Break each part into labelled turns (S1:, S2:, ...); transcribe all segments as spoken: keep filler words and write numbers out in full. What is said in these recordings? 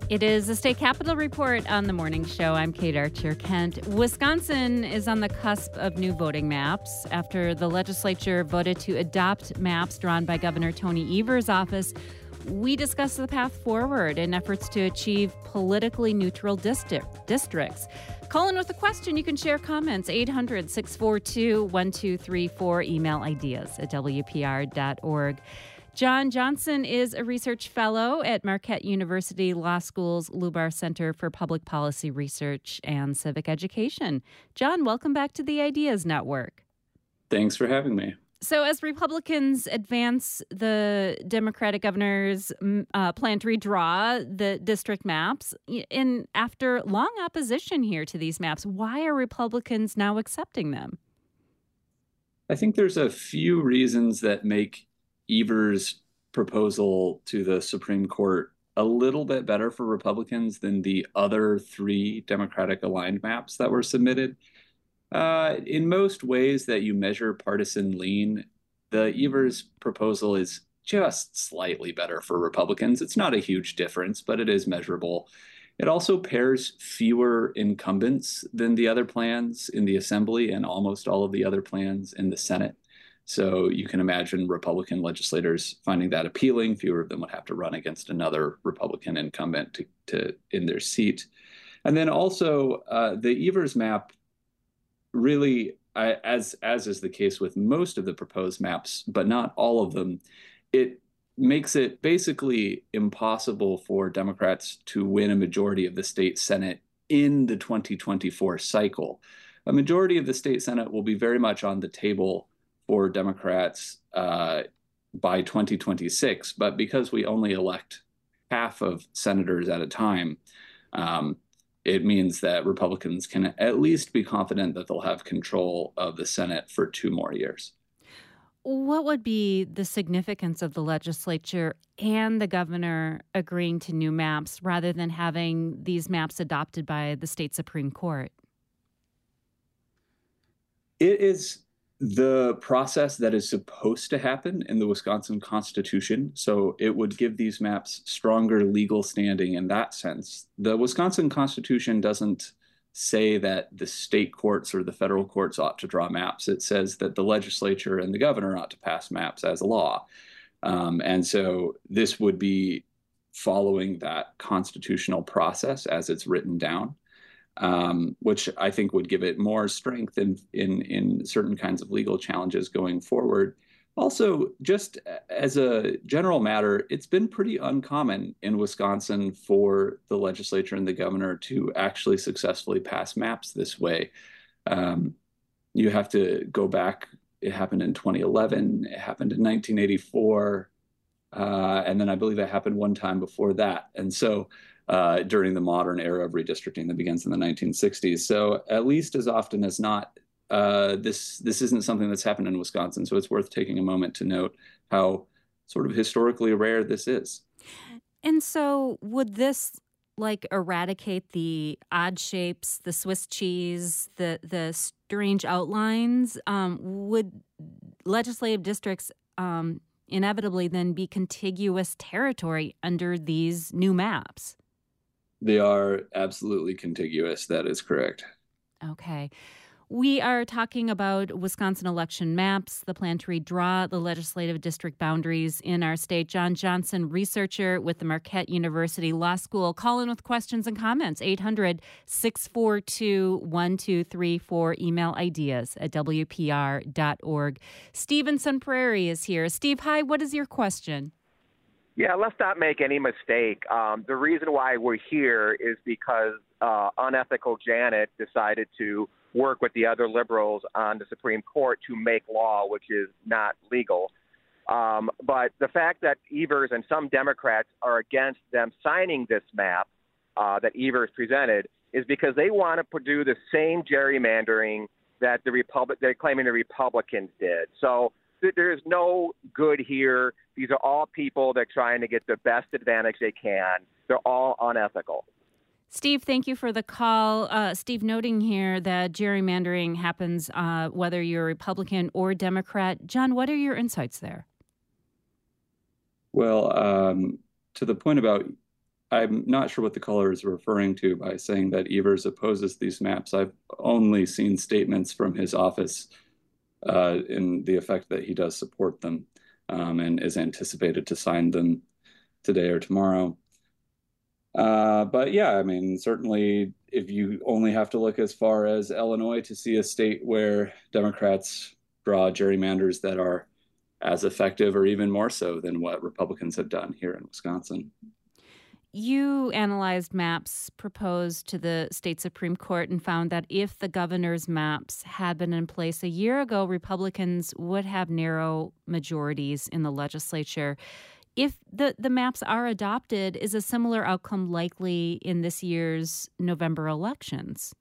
S1: It is the State Capitol Report on the morning show. I'm Kate Archer-Kent. Wisconsin is on the cusp of new voting maps after the legislature voted to adopt maps drawn by Governor Tony Evers' office. We discuss the path forward in efforts to achieve politically neutral district, districts. Call in with a question. You can share comments. eight hundred, six four two, one two three four. Email ideas at W P R dot org. John Johnson is a research fellow at Marquette University Law School's Lubar Center for Public Policy Research and Civic Education. John, welcome back to the Ideas Network.
S2: Thanks for having me.
S1: So as Republicans advance the Democratic governor's uh, plan to redraw the district maps, and after long opposition here to these maps, why are Republicans now accepting them?
S2: I think there's a few reasons that make Evers' proposal to the Supreme Court a little bit better for Republicans than the other three Democratic aligned maps that were submitted. Uh, in most ways that you measure partisan lean, the Evers proposal is just slightly better for Republicans. It's not a huge difference, but it is measurable. It also pairs fewer incumbents than the other plans in the Assembly and almost all of the other plans in the Senate. So you can imagine Republican legislators finding that appealing. Fewer of them would have to run against another Republican incumbent to, to in their seat. And then also uh, the Evers map really, uh, as, as is the case with most of the proposed maps, but not all of them, it makes it basically impossible for Democrats to win a majority of the state Senate in the twenty twenty-four cycle. A majority of the state Senate will be very much on the table for Democrats uh, by twenty twenty-six, but because we only elect half of senators at a time, um, it means that Republicans can at least be confident that they'll have control of the Senate for two more years.
S1: What would be the significance of the legislature and the governor agreeing to new maps rather than having these maps adopted by the state Supreme Court?
S2: It is the process that is supposed to happen in the Wisconsin Constitution, so it would give these maps stronger legal standing in that sense. The Wisconsin Constitution doesn't say that the state courts or the federal courts ought to draw maps. It says that the legislature and the governor ought to pass maps as a law. Um, and so this would be following that constitutional process as it's written down. Um, which I think would give it more strength in, in in certain kinds of legal challenges going forward. Also, just as a general matter, it's been pretty uncommon in Wisconsin for the legislature and the governor to actually successfully pass maps this way. Um, you have to go back. It happened in twenty eleven. It happened in nineteen eighty-four. Uh, and then I believe it happened one time before that. And so Uh, during the modern era of redistricting that begins in the nineteen sixties. So at least as often as not, uh, this this isn't something that's happened in Wisconsin. So it's worth taking a moment to note how sort of historically rare this is.
S1: And so would this like eradicate the odd shapes, the Swiss cheese, the, the strange outlines? Um, would legislative districts um, inevitably then be contiguous territory under these new maps?
S2: They are absolutely contiguous. That is correct.
S1: Okay. We are talking about Wisconsin election maps, the plan to redraw the legislative district boundaries in our state. John Johnson, researcher with the Marquette University Law School. Call in with questions and comments. eight hundred, six four two, one two three four. Email ideas at W P R dot org. Steve in Sun Prairie is here. Steve, hi. What is your question?
S3: Yeah, let's not make any mistake. Um, the reason why we're here is because uh, unethical Janet decided to work with the other liberals on the Supreme Court to make law, which is not legal. Um, but the fact that Evers and some Democrats are against them signing this map uh, that Evers presented is because they want to do the same gerrymandering that the Republic they're claiming the Republicans did. So th- there's no good here. These are all people that are trying to get the best advantage they can. They're all unethical.
S1: Steve, thank you for the call. Uh, Steve, noting here that gerrymandering happens uh, whether you're Republican or Democrat. John, what are your insights there?
S2: Well, um, to the point about I'm not sure what the caller is referring to by saying that Evers opposes these maps. I've only seen statements from his office uh, in the effect that he does support them um, and is anticipated to sign them today or tomorrow. Uh, but yeah, I mean, certainly if you only have to look as far as Illinois to see a state where Democrats draw gerrymanders that are as effective or even more so than what Republicans have done here in Wisconsin.
S1: You analyzed maps proposed to the state Supreme Court and found that if the governor's maps had been in place a year ago, Republicans would have narrow majorities in the legislature. If the, the maps are adopted, is a similar outcome likely in this year's November elections?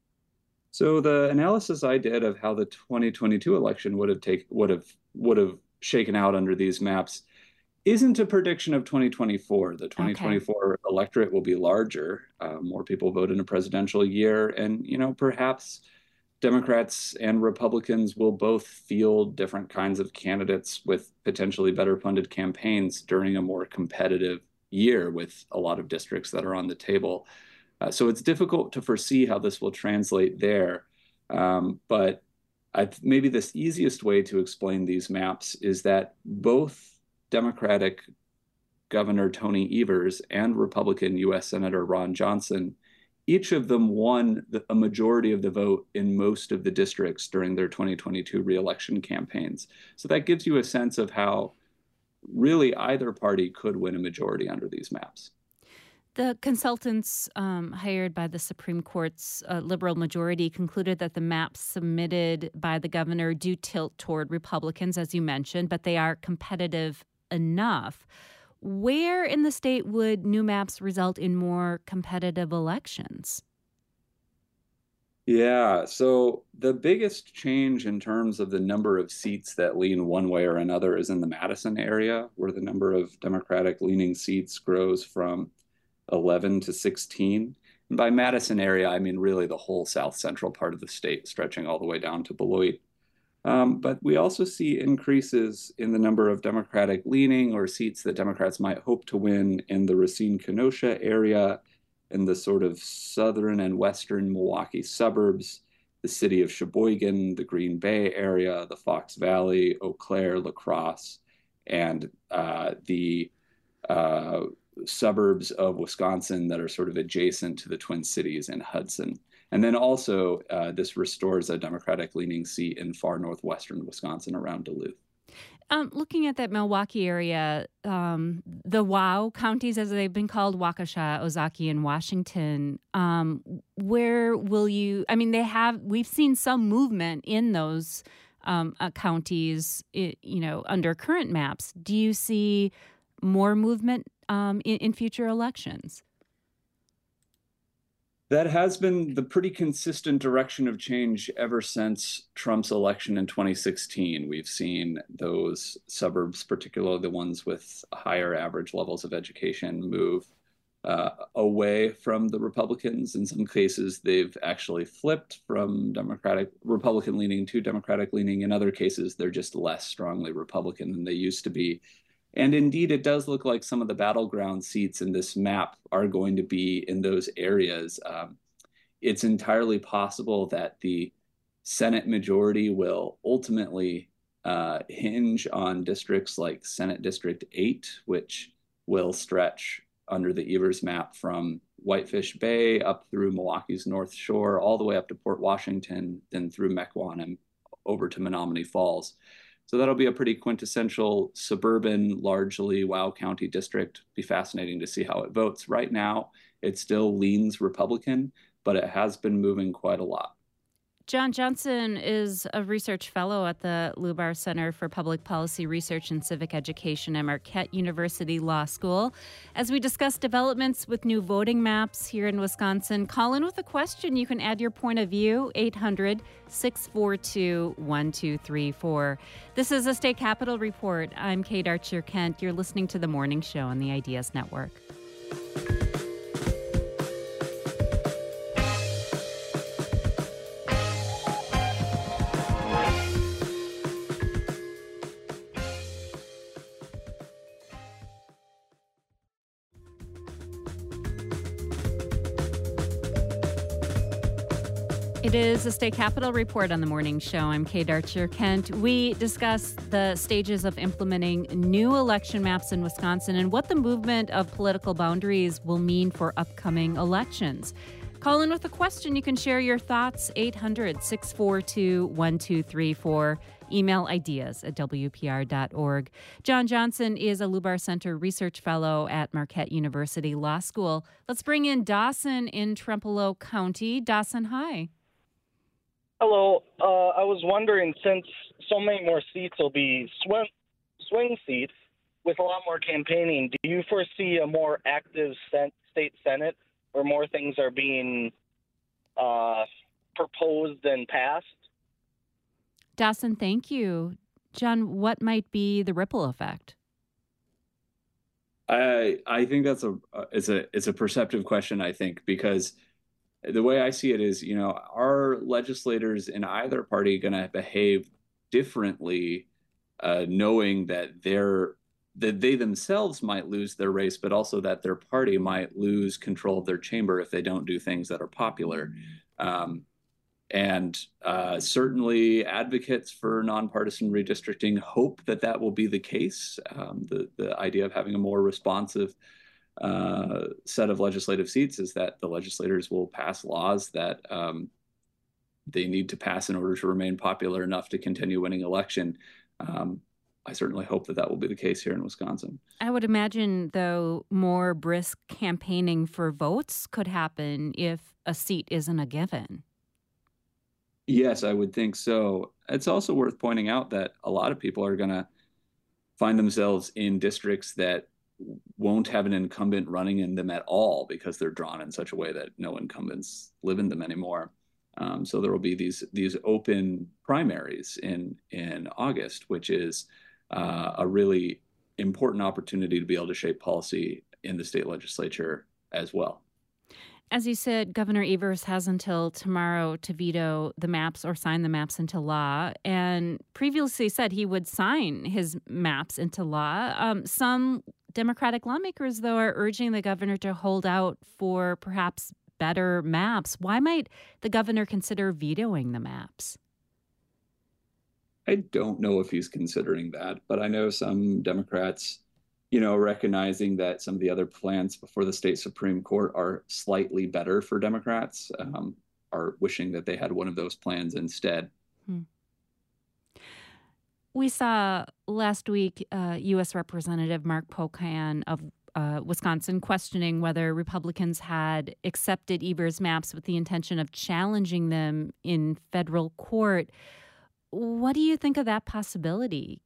S2: So the analysis I did of how the twenty twenty-two election would have take would have would have shaken out under these maps isn't a prediction of twenty twenty-four. The twenty twenty-four okay. electorate will be larger. Uh, more people vote in a presidential year, and you know perhaps Democrats and Republicans will both field different kinds of candidates with potentially better funded campaigns during a more competitive year with a lot of districts that are on the table. Uh, so it's difficult to foresee how this will translate there. Um, but I, maybe the easiest way to explain these maps is that both Democratic Governor Tony Evers and Republican U S Senator Ron Johnson, each of them won the, a majority of the vote in most of the districts during their twenty twenty-two reelection campaigns. So that gives you a sense of how really either party could win a majority under these maps.
S1: The consultants um, hired by the Supreme Court's uh, liberal majority concluded that the maps submitted by the governor do tilt toward Republicans, as you mentioned, but they are competitive enough. Where in the state would new maps result in more competitive elections?
S2: Yeah, so the biggest change in terms of the number of seats that lean one way or another is in the Madison area, where the number of Democratic-leaning seats grows from eleven to sixteen. And by Madison area, I mean really the whole south central part of the state, stretching all the way down to Beloit. Um, but we also see increases in the number of Democratic leaning or seats that Democrats might hope to win in the Racine-Kenosha area, in the sort of southern and western Milwaukee suburbs, the city of Sheboygan, the Green Bay area, the Fox Valley, Eau Claire, La Crosse, and uh, the uh, suburbs of Wisconsin that are sort of adjacent to the Twin Cities and Hudson. And then also, uh, this restores a Democratic-leaning seat in far northwestern Wisconsin around Duluth.
S1: Um, looking at that Milwaukee area, um, the WOW counties, as they've been called, Waukesha, Ozaukee, and Washington, um, where will you, I mean, they have, we've seen some movement in those um, uh, counties, it, you know, under current maps. Do you see more movement um, in, in future elections?
S2: That has been the pretty consistent direction of change ever since Trump's election in twenty sixteen. We've seen those suburbs, particularly the ones with higher average levels of education, move uh, away from the Republicans. In some cases, they've actually flipped from Democratic, Republican leaning to Democratic leaning. In other cases, they're just less strongly Republican than they used to be. And indeed, it does look like some of the battleground seats in this map are going to be in those areas. Um, it's entirely possible that the Senate majority will ultimately uh, hinge on districts like Senate District eight, which will stretch under the Evers map from Whitefish Bay up through Milwaukee's North Shore, all the way up to Port Washington, then through Mequon and over to Menominee Falls. So that'll be a pretty quintessential suburban, largely WOW County district. Be fascinating to see how it votes. Right now, it still leans Republican, but it has been moving quite a lot.
S1: John Johnson is a research fellow at the Lubar Center for Public Policy Research and Civic Education at Marquette University Law School. As we discuss developments with new voting maps here in Wisconsin, call in with a question. You can add your point of view, eight hundred, six four two, one two three four. This is a State Capitol Report. I'm Kate Archer-Kent. You're listening to The Morning Show on the Ideas Network. It is a State Capitol Report on the morning show. I'm Kate Archer-Kent. We discuss the stages of implementing new election maps in Wisconsin and what the movement of political boundaries will mean for upcoming elections. Call in with a question. You can share your thoughts, eight hundred, six four two, one two three four. Email ideas at w p r dot org. John Johnson is a Lubar Center Research Fellow at Marquette University Law School. Let's bring in Dawson in Trempealeau County. Dawson, hi.
S4: Hello. Uh, I was wondering, since so many more seats will be swing, swing seats with a lot more campaigning, do you foresee a more active sen- state Senate where more things are being uh, proposed and passed?
S1: Dawson, thank you. John, what might be the ripple effect?
S2: I I think that's a it's a it's a perceptive question, I think, because the way I see it is, you know, are legislators in either party going to behave differently, uh, knowing that they're that they themselves might lose their race, but also that their party might lose control of their chamber if they don't do things that are popular. Um, and uh, certainly advocates for nonpartisan redistricting hope that that will be the case. Um, the, the idea of having a more responsive uh, set of legislative seats is that the legislators will pass laws that um, they need to pass in order to remain popular enough to continue winning election. Um, I certainly hope that that will be the case here in Wisconsin.
S1: I would imagine, though, more brisk campaigning for votes could happen if a seat isn't a given.
S2: Yes, I would think so. It's also worth pointing out that a lot of people are going to find themselves in districts that won't have an incumbent running in them at all because they're drawn in such a way that no incumbents live in them anymore. Um, so there will be these these open primaries in in August, which is uh, a really important opportunity to be able to shape policy in the state legislature as well.
S1: As you said, Governor Evers has until tomorrow to veto the maps or sign the maps into law, and previously said he would sign his maps into law. Um, some Democratic lawmakers, though, are urging the governor to hold out for perhaps better maps. Why might the governor consider vetoing the maps?
S2: I don't know if he's considering that, but I know some Democrats, you know, recognizing that some of the other plans before the state Supreme Court are slightly better for Democrats, um, are wishing that they had one of those plans instead.
S1: Hmm. We saw last week uh, U S Representative Mark Pocan of uh, Wisconsin questioning whether Republicans had accepted Evers' maps with the intention of challenging them in federal court. What do you think of that possibility?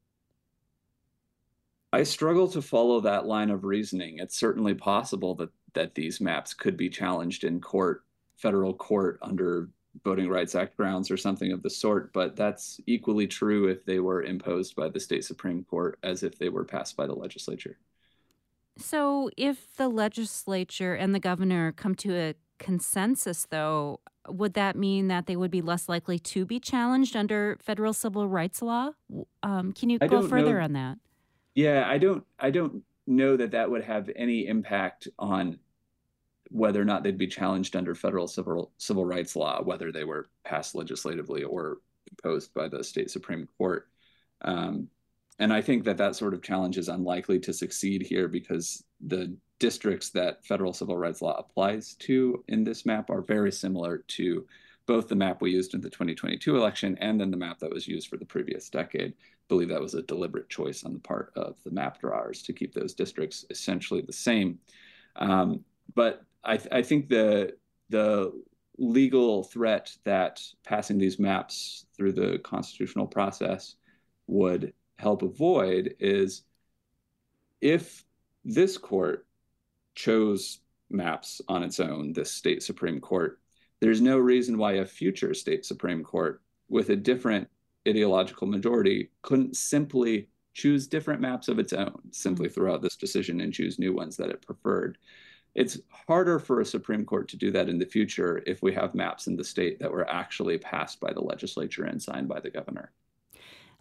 S2: I struggle to follow that line of reasoning. It's certainly possible that that these maps could be challenged in court, federal court, under Voting Rights Act grounds or something of the sort, but that's equally true if they were imposed by the state Supreme Court as if they were passed by the legislature.
S1: So if the legislature and the governor come to a consensus, though, would that mean that they would be less likely to be challenged under federal civil rights law? Um, can you
S2: I
S1: go
S2: don't
S1: further
S2: know.
S1: on that?
S2: Yeah, I don't I don't know that that would have any impact on whether or not they'd be challenged under federal civil civil rights law, whether they were passed legislatively or imposed by the state Supreme Court. Um, and I think that that sort of challenge is unlikely to succeed here because the districts that federal civil rights law applies to in this map are very similar to both the map we used in the twenty twenty-two election and then the map that was used for the previous decade. I believe that was a deliberate choice on the part of the map drawers to keep those districts essentially the same. Um, but I, th- I think the the legal threat that passing these maps through the constitutional process would help avoid is if this court chose maps on its own, this state Supreme Court, there's no reason why a future state Supreme Court with a different ideological majority couldn't simply choose different maps of its own, simply throw out this decision and choose new ones that it preferred. It's harder for a Supreme Court to do that in the future if we have maps in the state that were actually passed by the legislature and signed by the governor.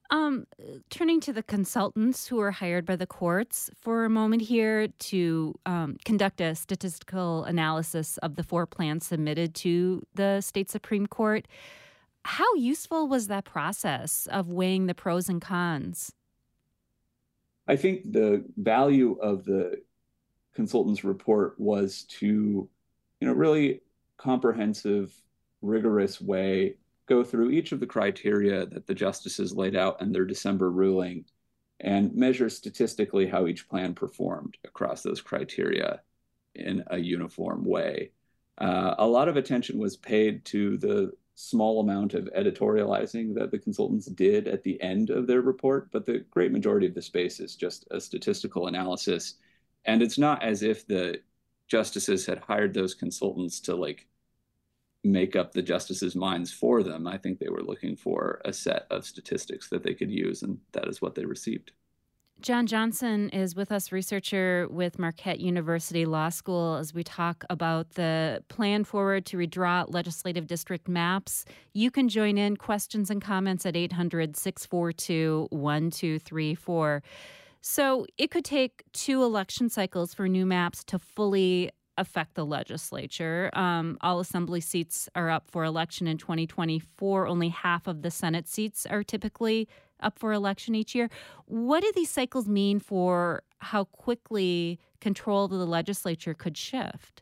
S1: Um, turning to the consultants who are hired by the courts for a moment here to um, conduct a statistical analysis of the four plans submitted to the state Supreme Court, how useful was that process of weighing the pros and cons?
S2: I think the value of the consultant's report was to, you know, really comprehensive, rigorous way go through each of the criteria that the justices laid out in their December ruling and measure statistically how each plan performed across those criteria in a uniform way. Uh, a lot of attention was paid to the small amount of editorializing that the consultants did at the end of their report, but the great majority of the space is just a statistical analysis. And it's not as if the justices had hired those consultants to like make up the justices' minds for them. I think they were looking for a set of statistics that they could use, and that is what they received.
S1: John Johnson is with us, researcher with Marquette University Law School, as we talk about the plan forward to redraw legislative district maps. You can join in questions and comments at eight hundred, six four two, one two three four. So it could take two election cycles for new maps to fully affect the legislature. Um, all assembly seats are up for election in twenty twenty-four. Only half of the Senate seats are typically up for election each year. What do these cycles mean for how quickly control of the legislature could shift?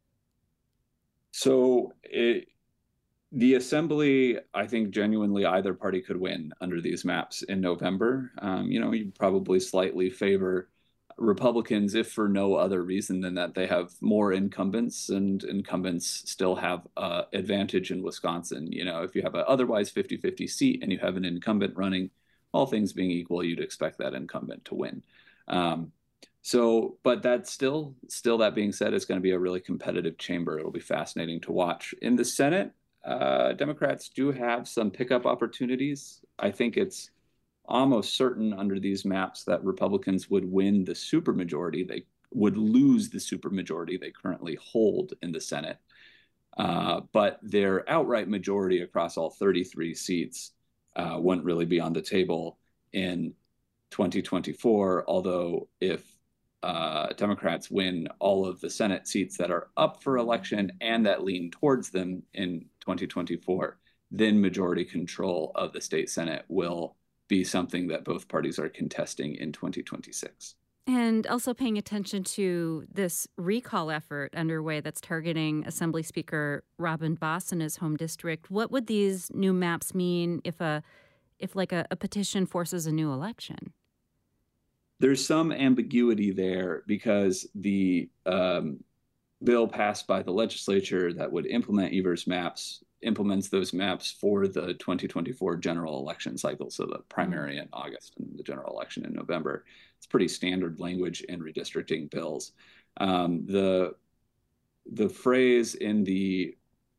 S2: So it, the assembly, I think genuinely either party could win under these maps in November. Um, you know, you probably slightly favor Republicans, if for no other reason than that they have more incumbents, and incumbents still have uh, advantage in Wisconsin. You know, if you have an otherwise fifty-fifty seat and you have an incumbent running, all things being equal, you'd expect that incumbent to win. Um, so, but that's still, still that being said, it's going to be a really competitive chamber. It'll be fascinating to watch. In the Senate, uh, Democrats do have some pickup opportunities. I think it's almost certain under these maps that Republicans would win the supermajority. They would lose the supermajority they currently hold in the Senate. Uh, but their outright majority across all thirty-three seats uh, wouldn't really be on the table in twenty twenty-four, although if uh, Democrats win all of the Senate seats that are up for election and that lean towards them in twenty twenty-four, then majority control of the state Senate will be something that both parties are contesting in twenty twenty-six.
S1: And also paying attention to this recall effort underway that's targeting Assembly Speaker Robin Vos in his home district. What would these new maps mean if a if like a, a petition forces a new election?
S2: There's some ambiguity there because the um, bill passed by the legislature that would implement Evers maps implements those maps for the twenty twenty-four general election cycle, so the primary in August and the general election in November. It's pretty standard language in redistricting bills. Um, the, the phrase in the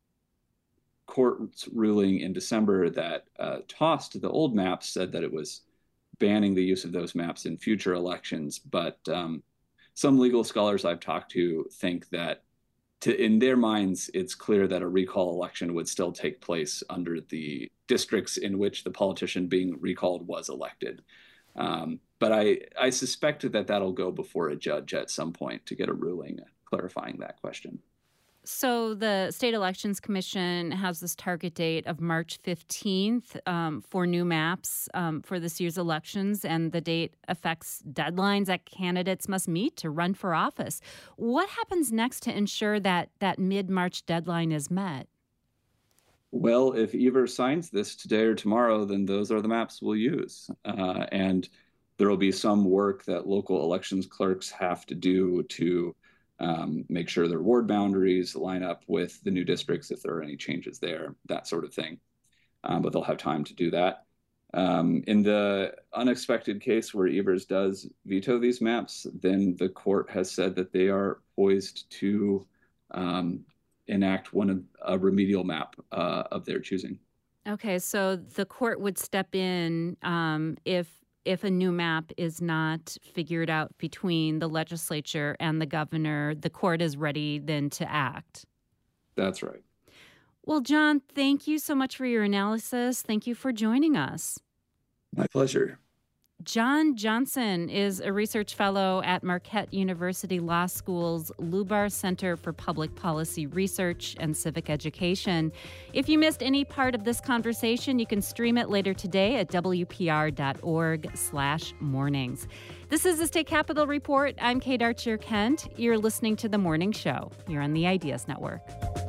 S2: court's ruling in December that uh, tossed the old maps said that it was banning the use of those maps in future elections, but um, some legal scholars I've talked to think that To, in their minds, it's clear that a recall election would still take place under the districts in which the politician being recalled was elected. Um, but I, I suspect that that'll go before a judge at some point to get a ruling clarifying that question.
S1: So the State Elections Commission has this target date of March fifteenth um, for new maps um, for this year's elections, and the date affects deadlines that candidates must meet to run for office. What happens next to ensure that that mid-March deadline is met?
S2: Well, if Evers signs this today or tomorrow, then those are the maps we'll use. Uh, and there will be some work that local elections clerks have to do to Um, make sure their ward boundaries line up with the new districts if there are any changes there, that sort of thing. Um, but they'll have time to do that. Um, in the unexpected case where Evers does veto these maps, then the court has said that they are poised to um, enact one of a remedial map uh, of their choosing.
S1: Okay, so the court would step in um, if if a new map is not figured out between the legislature and the governor. The court is ready then to act.
S2: That's right.
S1: Well, John, thank you so much for your analysis. Thank you for joining us.
S2: My pleasure.
S1: John Johnson is a research fellow at Marquette University Law School's Lubar Center for Public Policy Research and Civic Education. If you missed any part of this conversation, you can stream it later today at W P R dot org slash mornings. This is the State Capitol Report. I'm Kate Archer Kent. You're listening to The Morning Show. You're on the Ideas Network.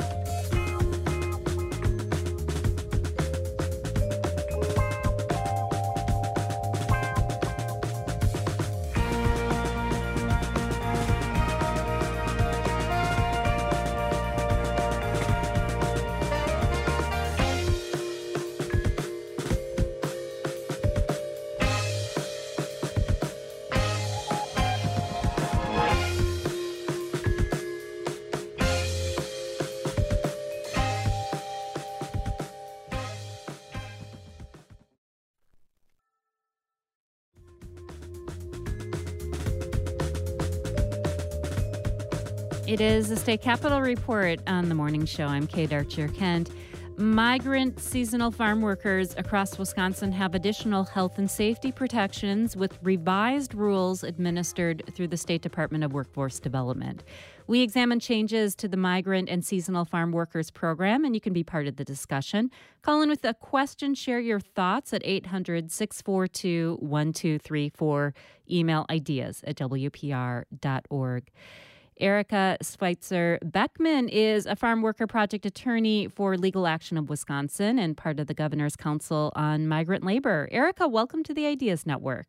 S1: It is the State Capitol Report on the Morning Show. I'm Kate Archer Kent. Migrant seasonal farm workers across Wisconsin have additional health and safety protections with revised rules administered through the State Department of Workforce Development. We examine changes to the Migrant and Seasonal Farm Workers Program, and you can be part of the discussion. Call in with a question, share your thoughts at eight hundred, six four two, one two three four. Email ideas at W P R dot org. Erica Schweitzer Beckman is a farm worker project attorney for Legal Action of Wisconsin and part of the Governor's Council on Migrant Labor. Erica, welcome to the Ideas Network.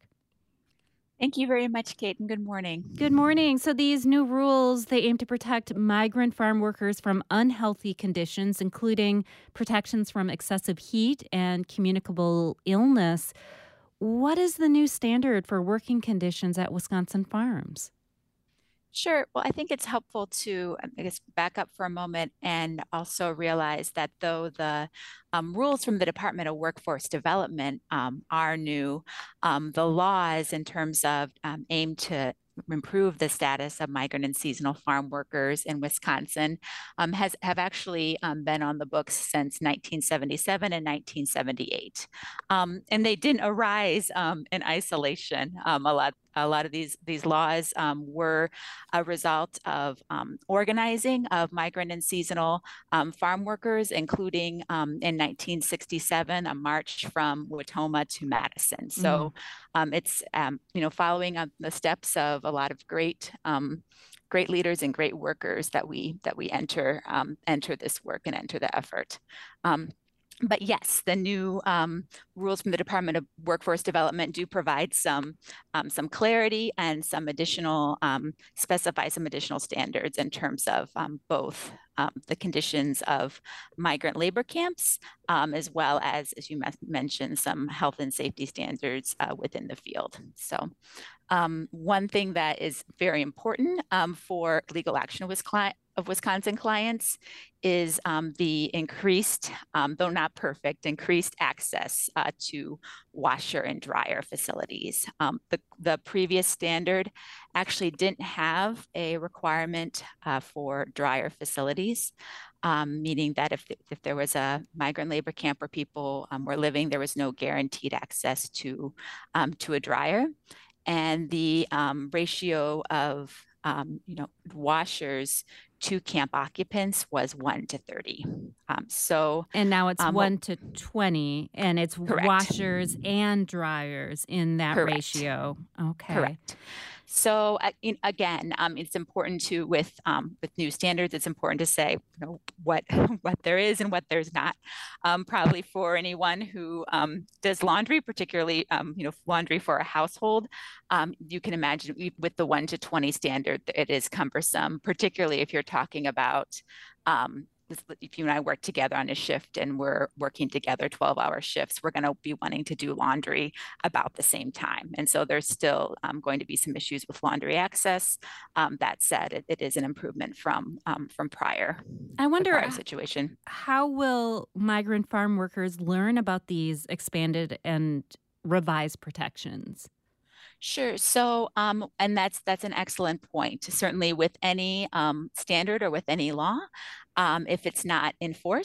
S5: Thank you very much, Kate, and good morning.
S1: Good morning. So these new rules, they aim to protect migrant farm workers from unhealthy conditions, including protections from excessive heat and communicable illness. What is the new standard for working conditions at Wisconsin farms?
S5: Sure. Well, I think it's helpful to, I guess, back up for a moment and also realize that though the um, rules from the Department of Workforce Development um, are new, um, the laws in terms of um, aim to improve the status of migrant and seasonal farm workers in Wisconsin um, has have actually um, been on the books since nineteen seventy-seven and nineteen seventy-eight. Um, and they didn't arise um, in isolation. Um, a lot A lot of these these laws um, were a result of um, organizing of migrant and seasonal um, farm workers, including um, in nineteen sixty-seven, a march from Watoma to Madison. So mm. um, it's um, you know following up the steps of a lot of great um, great leaders and great workers that we that we enter um, enter this work and enter the effort. Um, But yes, the new um, rules from the Department of Workforce Development do provide some um, some clarity and some additional um, specify some additional standards in terms of um, both um, the conditions of migrant labor camps, um, as well as, as you mentioned, some health and safety standards uh, within the field. So um, one thing that is very important um, for Legal Action with client of Wisconsin clients is um, the increased, um, though not perfect, increased access uh, to washer and dryer facilities. Um, the, the previous standard actually didn't have a requirement uh, for dryer facilities, um, meaning that if, if there was a migrant labor camp where people um, were living, there was no guaranteed access to, um, to a dryer. And the um, ratio of um, you know, washers to camp occupants was one to thirty. Um, so,
S1: and now it's
S5: um,
S1: one to twenty, and it's
S5: correct.
S1: Washers and dryers in that
S5: Correct.
S1: ratio. Okay.
S5: Correct. So uh, in, again, um, it's important to with um, with new standards. It's important to say, you know, what what there is and what there's not. Um, probably for anyone who um, does laundry, particularly um, you know laundry for a household, um, you can imagine with the one to twenty standard, it is cumbersome, particularly if you're talking about. Um, If you and I work together on a shift and we're working together twelve hour shifts, we're going to be wanting to do laundry about the same time. And so there's still um, going to be some issues with laundry access. Um, that said, it, it is an improvement from um, from prior,
S1: I wonder
S5: prior situation.
S1: How will migrant farm workers learn about these expanded and revised protections?
S5: Sure. So, um, and that's that's an excellent point. Certainly with any um, standard or with any law, um, if it's not enforced,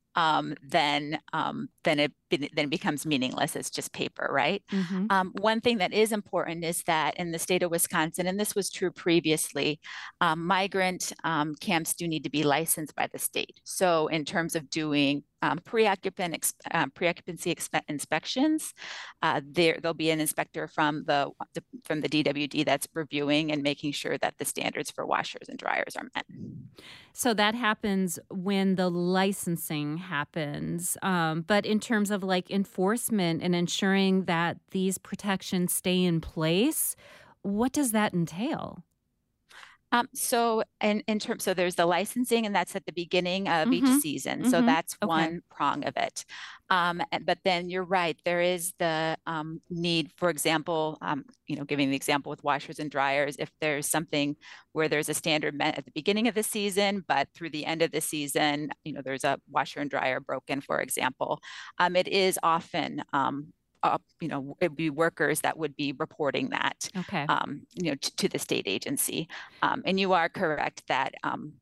S5: um, then um, then it then it becomes meaningless. It's just paper, right?
S1: Mm-hmm.
S5: Um, one thing that is important is that in the state of Wisconsin, and this was true previously, um, migrant um, camps do need to be licensed by the state. So in terms of doing um, pre-occupant ex um, pre-occupancy inspections, uh, there there'll be an inspector from the, the from the D W D that's reviewing and making sure that the standards for washers and dryers are met.
S1: So that happens when the licensing happens. Um, but in terms of like enforcement and ensuring that these protections stay in place, what does that entail?
S5: Um, so in, in terms, so there's the licensing, and that's at the beginning of
S1: Mhm.
S5: each season. So
S1: Mhm.
S5: that's
S1: Okay.
S5: one prong of it. Um, and- but then you're right, there is the um, need, for example, um, you know, giving the example with washers and dryers, if there's something where there's a standard met at the beginning of the season, but through the end of the season, you know, there's a washer and dryer broken, for example, um, it is often um, Uh, you know, it'd be workers that would be reporting that,
S1: Okay.
S5: um, you know, to the state agency. Um, and you are correct that um,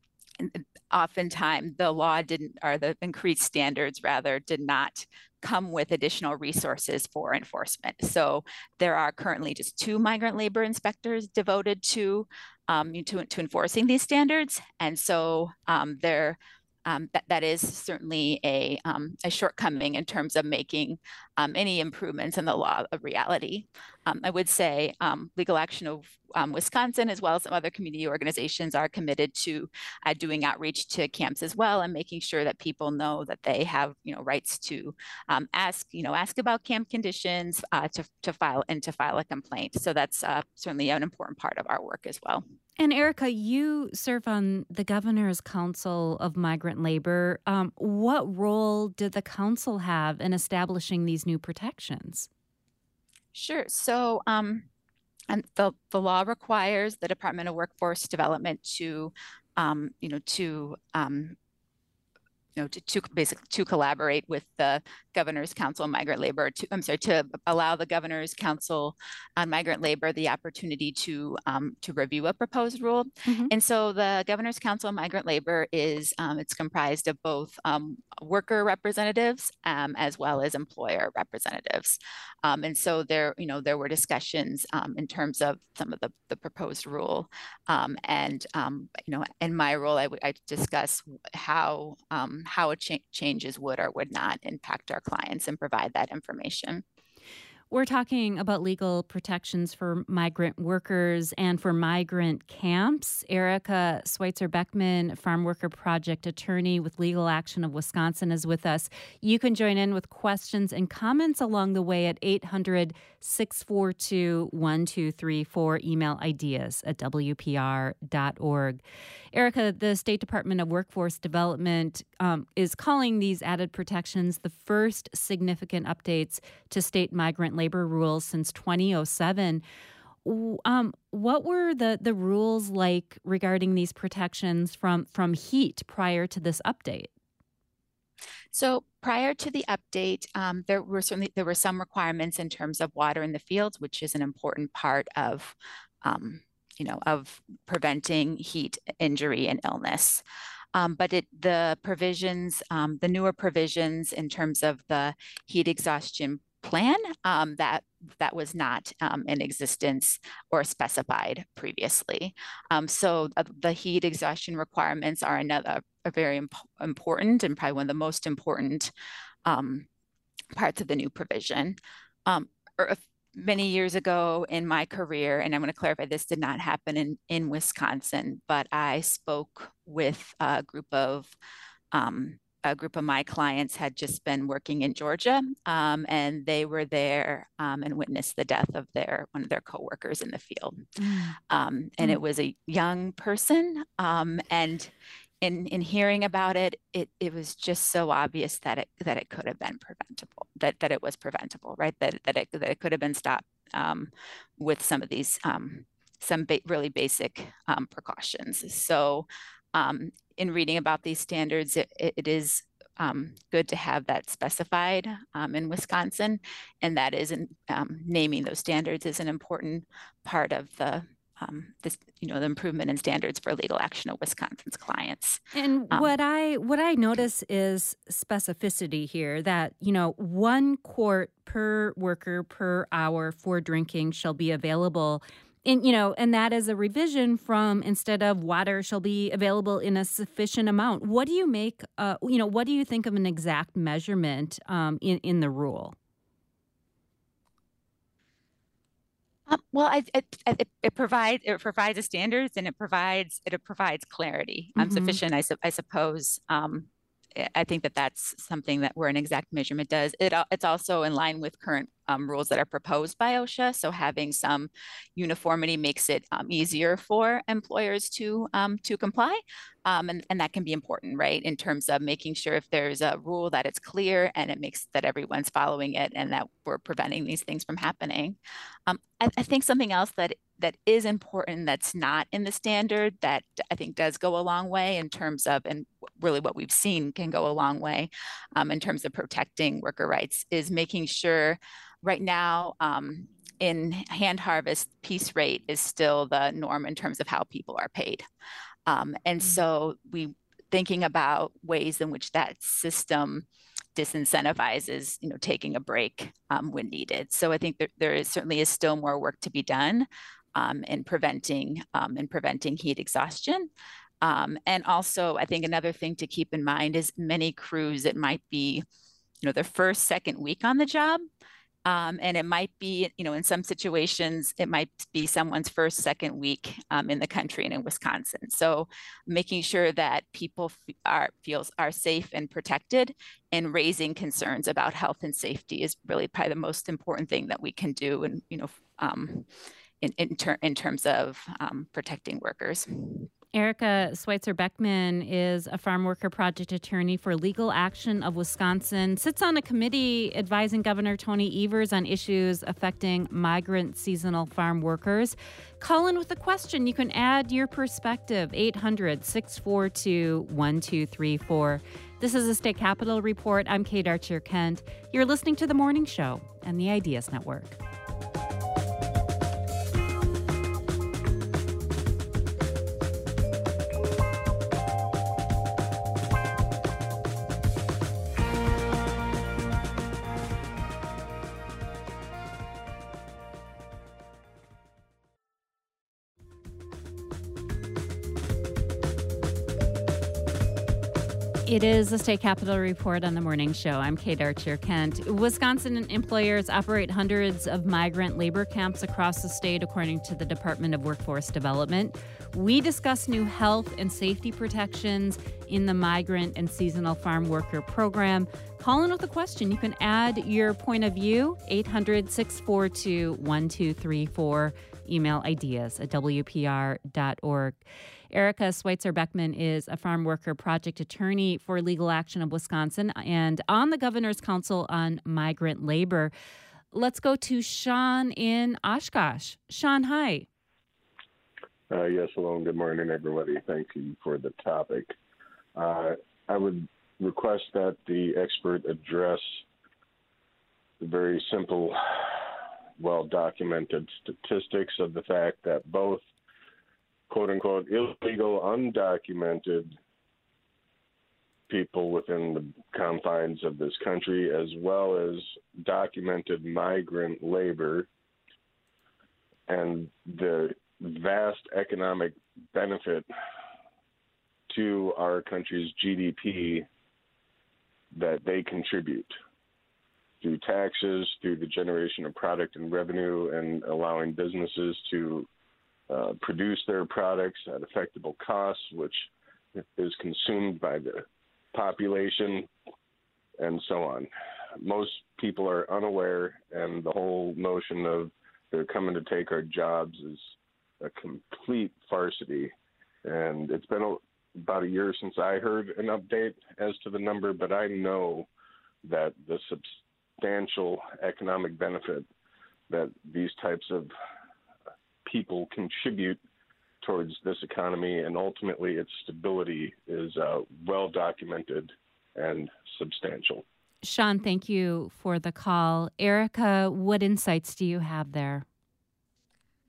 S5: oftentimes the law didn't, or the increased standards rather, did not come with additional resources for enforcement. So there are currently just two migrant labor inspectors devoted to um, to, to enforcing these standards, and so um, there. Um, that, that is certainly a, um, a shortcoming in terms of making um, any improvements in the law a reality. Um, I would say um, Legal Action of um, Wisconsin, as well as some other community organizations, are committed to uh, doing outreach to camps as well, and making sure that people know that they have, you know, rights to um, ask, you know, ask about camp conditions, uh, to, to file and to file a complaint. So that's uh, certainly an important part of our work as well.
S1: And Erica, you serve on the Governor's Council of Migrant Labor. Um, what role did the council have in establishing these new protections?
S5: Sure. So um, and the, the law requires the Department of Workforce Development to, um, you know, to um, you know, to, to basically to collaborate with the Governor's Council on Migrant Labor. To, I'm sorry, to allow the Governor's Council on Migrant Labor the opportunity to um, to review a proposed rule. Mm-hmm. And so the Governor's Council on Migrant Labor is um, it's comprised of both um, worker representatives um, as well as employer representatives. Um, and so there, you know, there were discussions um, in terms of some of the, the proposed rule. Um, and um, you know, in my role, I would I discuss how um, how a cha- changes would or would not impact our clients and provide that information.
S1: We're talking about legal protections for migrant workers and for migrant camps. Erica Schweitzer-Beckman, Farm Worker Project attorney with Legal Action of Wisconsin, is with us. You can join in with questions and comments along the way at eight hundred, six four two, one two three four. Email ideas at w p r dot org. Erica, the State Department of Workforce Development um, is calling these added protections the first significant updates to state migrant labor rules since twenty oh seven. Um, what were the, the rules like regarding these protections from, from HEAT prior to this update?
S5: So prior to the update, um, there were certainly there were some requirements in terms of water in the fields, which is an important part of um, you know, of preventing heat injury and illness. Um, but it, the provisions, um, the newer provisions in terms of the heat exhaustion plan, um, that that was not um, in existence or specified previously. Um, so uh, the heat exhaustion requirements are another a very imp- important and probably one of the most important um, parts of the new provision. Um, or, Many years ago in my career, and I'm going to clarify, this did not happen in, in Wisconsin, but I spoke with a group of um, a group of my clients had just been working in Georgia, um, and they were there um, and witnessed the death of their one of their coworkers in the field. Mm. Um, and mm. It was a young person, um, and in in hearing about it, it it was just so obvious that it that it could have been preventable, that that it was preventable, right? That that it that it could have been stopped um, with some of these um, some ba- really basic um, precautions. So, um, in reading about these standards, it, it is um, good to have that specified um, in Wisconsin, and that is in, um, naming those standards is an important part of the um, this, you know, the improvement in standards for legal action of Wisconsin's clients.
S1: And
S5: Um,
S1: what I what I notice is specificity here, that, you know, one quart per worker per hour for drinking shall be available. And, you know, and that is a revision from, instead of water shall be available in a sufficient amount. What do you make, uh, you know, what do you think of an exact measurement um, in, in the rule?
S5: Um, well, I, it, it, it provides it provides the standards, and it provides it, provides clarity. Um,
S1: Mhm.
S5: sufficient, I, su- I suppose. Um, I- I think that that's something that where an exact measurement does. It al- it's also in line with current um, rules that are proposed by OSHA. So having some uniformity makes it um, easier for employers to um, to comply, um, and and that can be important, right? In terms of making sure if there's a rule that it's clear and it makes that everyone's following it, and that we're preventing these things from happening. Um, I, I think something else that that is important that's not in the standard that I think does go a long way in terms of, and really what we've seen can go a long way um, in terms of protecting worker rights, is making sure right now um, in hand harvest, piece rate is still the norm in terms of how people are paid. Um, and so we thinking about ways in which that system disincentivizes, you know, taking a break um, when needed. So I think that there is certainly is still more work to be done um, in preventing um, in preventing heat exhaustion. Um, and also, I think another thing to keep in mind is many crews, it might be, you know, their first, second week on the job. Um, and it might be, you know, in some situations, it might be someone's first, second week um, in the country and in Wisconsin. So making sure that people f- are feels are safe and protected, and raising concerns about health and safety is really probably the most important thing that we can do, and, you know, um, in in, ter- in terms of um, protecting workers.
S1: Erica Schweitzer Beckman is a farm worker project attorney for Legal Action of Wisconsin, sits on a committee advising Governor Tony Evers on issues affecting migrant seasonal farm workers. Call in with a question. You can add your perspective, eight hundred, six four two, one two three four. This is the State Capitol Report. I'm Kate Archer-Kent. You're listening to The Morning Show and the Ideas Network. It is the State Capitol Report on the Morning Show. I'm Kate Archer-Kent. Wisconsin employers operate hundreds of migrant labor camps across the state, according to the Department of Workforce Development. We discuss new health and safety protections in the migrant and seasonal farm worker program. Call in with a question. You can add your point of view, eight hundred, six four two, one two three four. Email ideas at W P R dot org. Erica Schweitzer Beckman is a farm worker project attorney for Legal Action of Wisconsin and on the Governor's Council on Migrant Labor. Let's go to Sean in Oshkosh. Sean, hi.
S6: Uh, yes, hello and good morning, everybody. Thank you for the topic. Uh, I would request that the expert address the very simple, well-documented statistics of the fact that both quote-unquote illegal, undocumented people within the confines of this country, as well as documented migrant labor, and the vast economic benefit to our country's G D P that they contribute through taxes, through the generation of product and revenue, and allowing businesses to Uh, produce their products at effective costs, which is consumed by the population, and so on. Most people are unaware, and the whole notion of they're coming to take our jobs is a complete farcity. And it's been a, about a year since I heard an update as to the number, but I know that the substantial economic benefit that these types of people contribute towards this economy and ultimately its stability is uh, well documented and substantial.
S1: Sean, thank you for the call. Erica, what insights do you have there?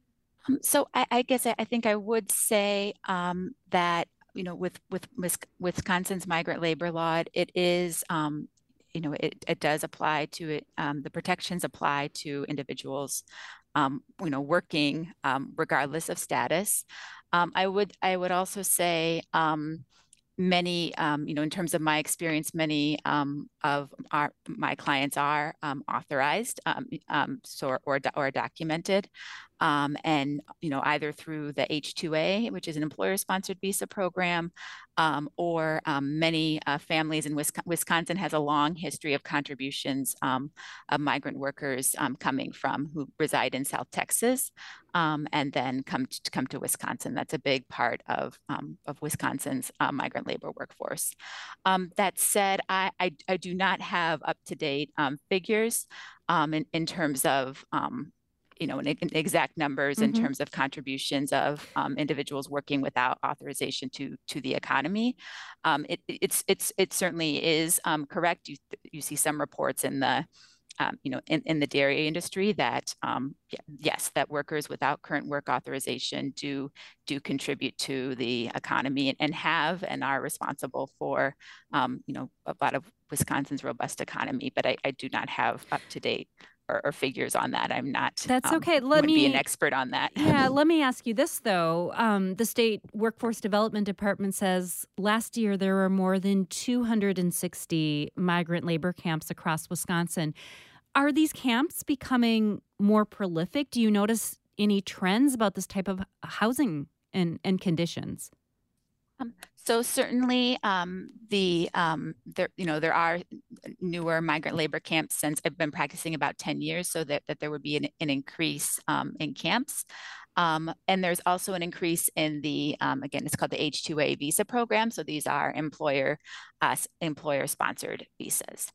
S5: Um, so I, I guess I, I think I would say um, that, you know, with with Wisconsin's migrant labor law, it is, um, you know, it, it does apply to it. Um, the protections apply to individuals, um, you know, working um, regardless of status. Um, I would I would also say um, many, um, you know, in terms of my experience, many um, of our my clients are um, authorized, um, um, so or or documented, um, and you know, either through the H two A, which is an employer-sponsored visa program, um, or um, many uh, families in Wisconsin, Wisconsin has a long history of contributions um, of migrant workers um, coming from who reside in South Texas, um, and then come to come to Wisconsin. That's a big part of um, of Wisconsin's uh, migrant labor workforce. Um, that said, I, I, I do not have up-to-date um, figures um, in, in terms of um, you know, in, in exact numbers mm-hmm. in terms of contributions of um, individuals working without authorization to to the economy. Um, it, it's it's it certainly is um, correct. You you see some reports in the um, you know in, in the dairy industry that um, yes, that workers without current work authorization do do contribute to the economy and, and have and are responsible for um, you know a lot of Wisconsin's robust economy. But I, I do not have up to date Or, or figures on that. I'm not.
S1: That's
S5: um,
S1: okay. Let me
S5: be an expert on that.
S1: Yeah, let me ask you this though. Um, the state workforce development department says last year there were more than two hundred sixty migrant labor camps across Wisconsin. Are these camps becoming more prolific? Do you notice any trends about this type of housing and, and conditions?
S5: Um, so certainly, um, the um, there you know there are newer migrant labor camps since I've been practicing about ten years, so that, that there would be an, an increase um, in camps, um, and there's also an increase in the um, again it's called the H two A visa program. So these are employer uh, employer sponsored visas.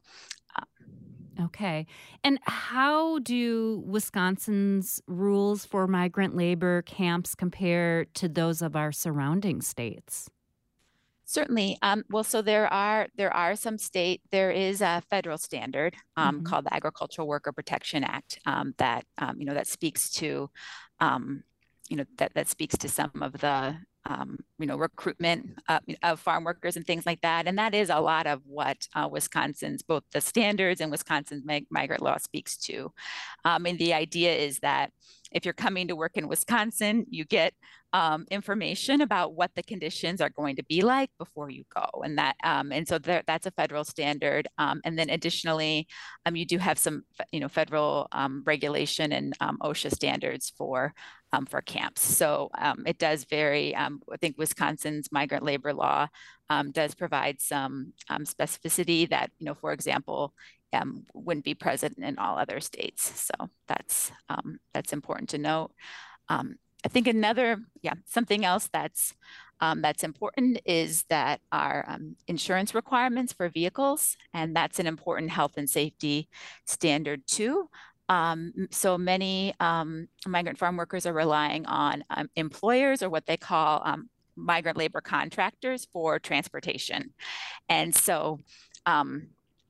S5: Um,
S1: Okay. And how do Wisconsin's rules for migrant labor camps compare to those of our surrounding states?
S5: Certainly. Um, well, so there are there are some state, there is a federal standard um, mm-hmm. called the Agricultural Worker Protection Act um, that, um, you know, that speaks to, um, you know, that, that speaks to some of the, um, you know, recruitment uh, of farm workers and things like that. And that is a lot of what uh, Wisconsin's, both the standards and Wisconsin's mig- migrant law speaks to. Um, and the idea is that if you're coming to work in Wisconsin, you get um, information about what the conditions are going to be like before you go, and that um, and so there, that's a federal standard. Um, and then additionally, um, you do have some, you know, federal um, regulation and um, OSHA standards for um, for camps. So um, it does vary. Um, I think Wisconsin's migrant labor law um, does provide some um, specificity that, you know, for example, Um, wouldn't be present in all other states. So that's um, that's important to note. Um, I think another, yeah, something else that's um, that's important is that our um, insurance requirements for vehicles, and that's an important health and safety standard too. Um, so many um, migrant farm workers are relying on um, employers or what they call um, migrant labor contractors for transportation, and so. Um,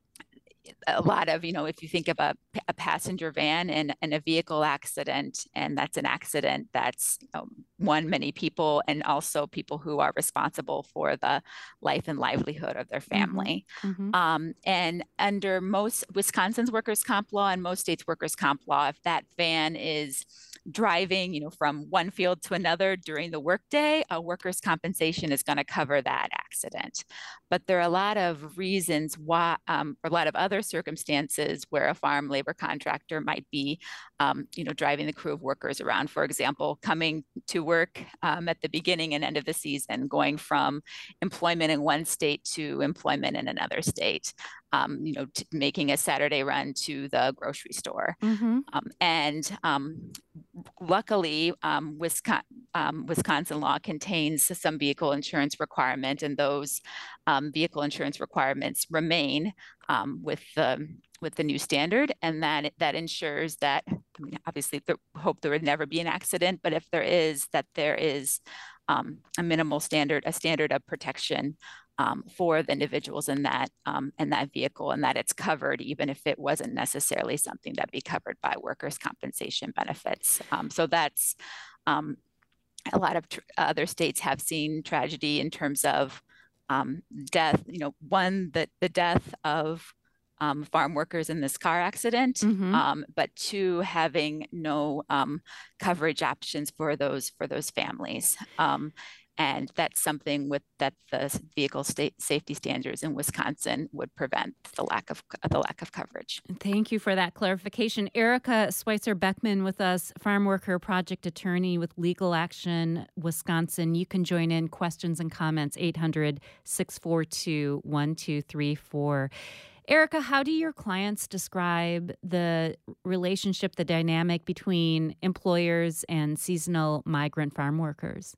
S5: A lot of, you know, if you think of a, a passenger van and, and a vehicle accident, and that's an accident that's you know, one, many people, and also people who are responsible for the life and livelihood of their family. Mm-hmm. Um, and under most Wisconsin's workers' comp law and most states' workers' comp law, if that van is driving, you know, from one field to another during the workday, a workers' compensation is going to cover that accident. But there are a lot of reasons why, um, or a lot of other circumstances where a farm labor contractor might be, um, you know, driving the crew of workers around. For example, coming to work um, at the beginning and end of the season, going from employment in one state to employment in another state. Um, you know, t- making a Saturday run to the grocery store. Mm-hmm. Um, and um, luckily, um, Wisconsin, um, Wisconsin law contains some vehicle insurance requirement, and those um, vehicle insurance requirements remain um, with the with the new standard, and that that ensures that, I mean, obviously, the, hope there would never be an accident, but if there is, that there is um, a minimal standard, a standard of protection Um, for the individuals in that um, in that vehicle, and that it's covered even if it wasn't necessarily something that'd be covered by workers' compensation benefits. Um, so that's Um, a lot of tr- other states have seen tragedy in terms of um, death. You know, one, the, the death of um, farm workers in this car accident,
S1: Mm-hmm.
S5: um, but two, having no um, coverage options for those for those families. Um, and that's something with that the vehicle state safety standards in Wisconsin would prevent the lack of the lack of coverage.
S1: Thank you for that clarification. Erica Schweitzer Beckman with us, farm worker project attorney with Legal Action Wisconsin. You can join in questions and comments, eight hundred, six four two, one two three four. Erica, how do your clients describe the relationship, the dynamic between employers and seasonal migrant farm workers?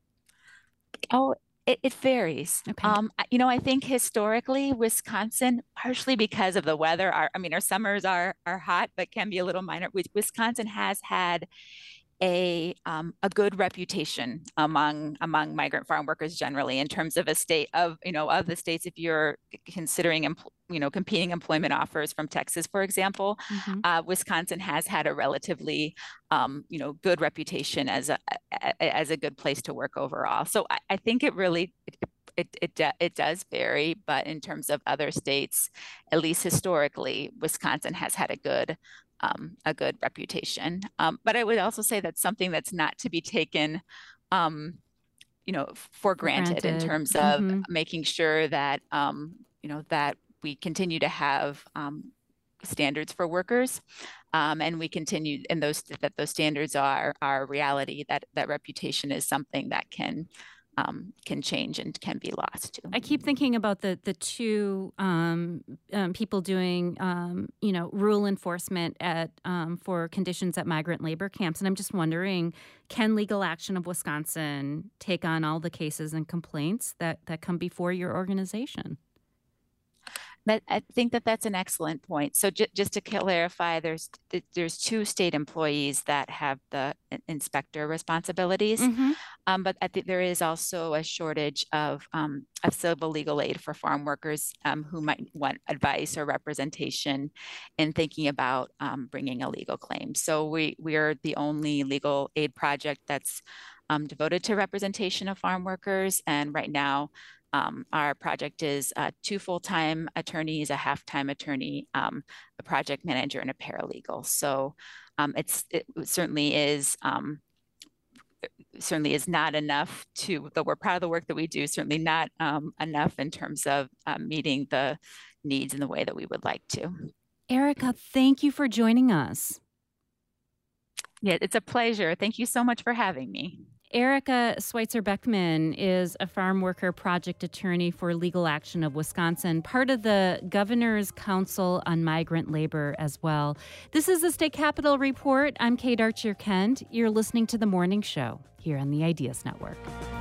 S5: Oh, it, it varies.
S1: Okay.
S5: Um, I- you know, I think historically, Wisconsin, partially because of the weather, our, I mean, our summers are are hot, but can be a little minor. Wis- Wisconsin has had a um, a good reputation among among migrant farm workers generally in terms of a state of you know of the states. If you're considering empl- you know competing employment offers from Texas, for example,
S1: Mm-hmm.
S5: uh, Wisconsin has had a relatively um, you know good reputation as a, a as a good place to work overall. So I, I think it really it, it it it does vary, but in terms of other states, at least historically, Wisconsin has had a good Um, a good reputation. Um, but I would also say that's something that's not to be taken, um, you know, for granted,
S1: Granted.
S5: in terms of
S1: Mm-hmm.
S5: making sure that, um, you know, that we continue to have um, standards for workers, um, and we continue, and those that those standards are are reality. That that reputation is something that can. Um, can change and can be lost too.
S1: I keep thinking about the the two um, um, people doing, um, you know, rule enforcement at um, for conditions at migrant labor camps, and I'm just wondering, can Legal Action of Wisconsin take on all the cases and complaints that that come before your organization?
S5: That, I think that that's an excellent point. So ju- just to clarify, there's there's two state employees that have the inspector responsibilities,
S1: Mm-hmm.
S5: um, but I think there is also a shortage of um, of civil legal aid for farm workers um, who might want advice or representation in thinking about um, bringing a legal claim. So we we are the only legal aid project that's um, devoted to representation of farm workers, and right now. Um, our project is uh, two full-time attorneys, a half-time attorney, um, a project manager, and a paralegal. So um, it's it certainly is um, certainly is not enough to. Though we're proud of the work that we do, certainly not um, enough in terms of um, meeting the needs in the way that we would like to.
S1: Erica, thank you for joining us.
S5: Yeah, it's a pleasure. Thank you so much for having me.
S1: Erica Schweitzer Beckman is a farm worker project attorney for Legal Action of Wisconsin, part of the Governor's Council on Migrant Labor as well. This is the State Capitol Report. I'm Kate Archer-Kent. You're listening to The Morning Show here on the Ideas Network.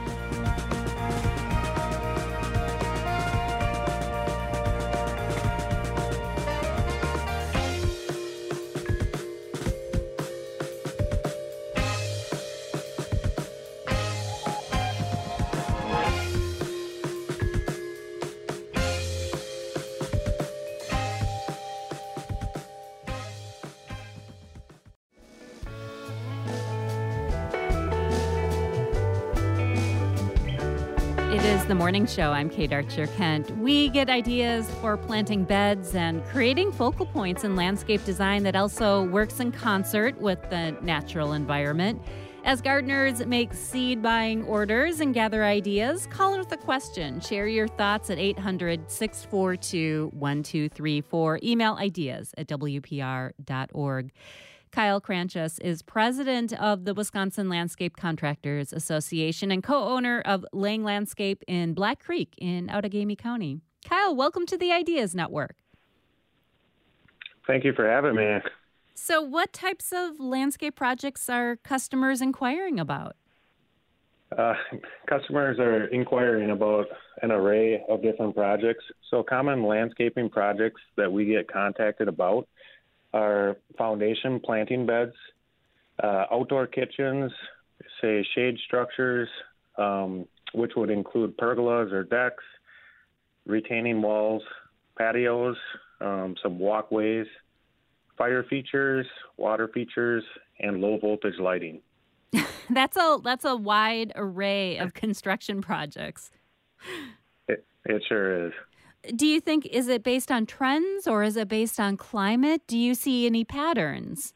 S1: It is The Morning Show. I'm Kate Archer-Kent. We get ideas for planting beds and creating focal points in landscape design that also works in concert with the natural environment. As gardeners make seed buying orders and gather ideas, call with a question. Share your thoughts at eight hundred, six four two, one two three four. Email ideas at w p r dot org. Kyle Cranchus is president of the Wisconsin Landscape Contractors Association and co-owner of Lang Landscape in Black Creek in Outagamie County. Kyle, welcome to the Ideas Network.
S7: Thank you for having me.
S1: So what types of landscape projects are customers inquiring about?
S7: Uh, customers are inquiring about an array of different projects. So common landscaping projects that we get contacted about are foundation planting beds, uh, outdoor kitchens, say shade structures, um, which would include pergolas or decks, retaining walls, patios, um, some walkways, fire features, water features, and low voltage lighting.
S1: That's a that's a wide array of construction projects.
S7: It, it sure is.
S1: Do you think, is it based on trends or is it based on climate? Do you see any patterns?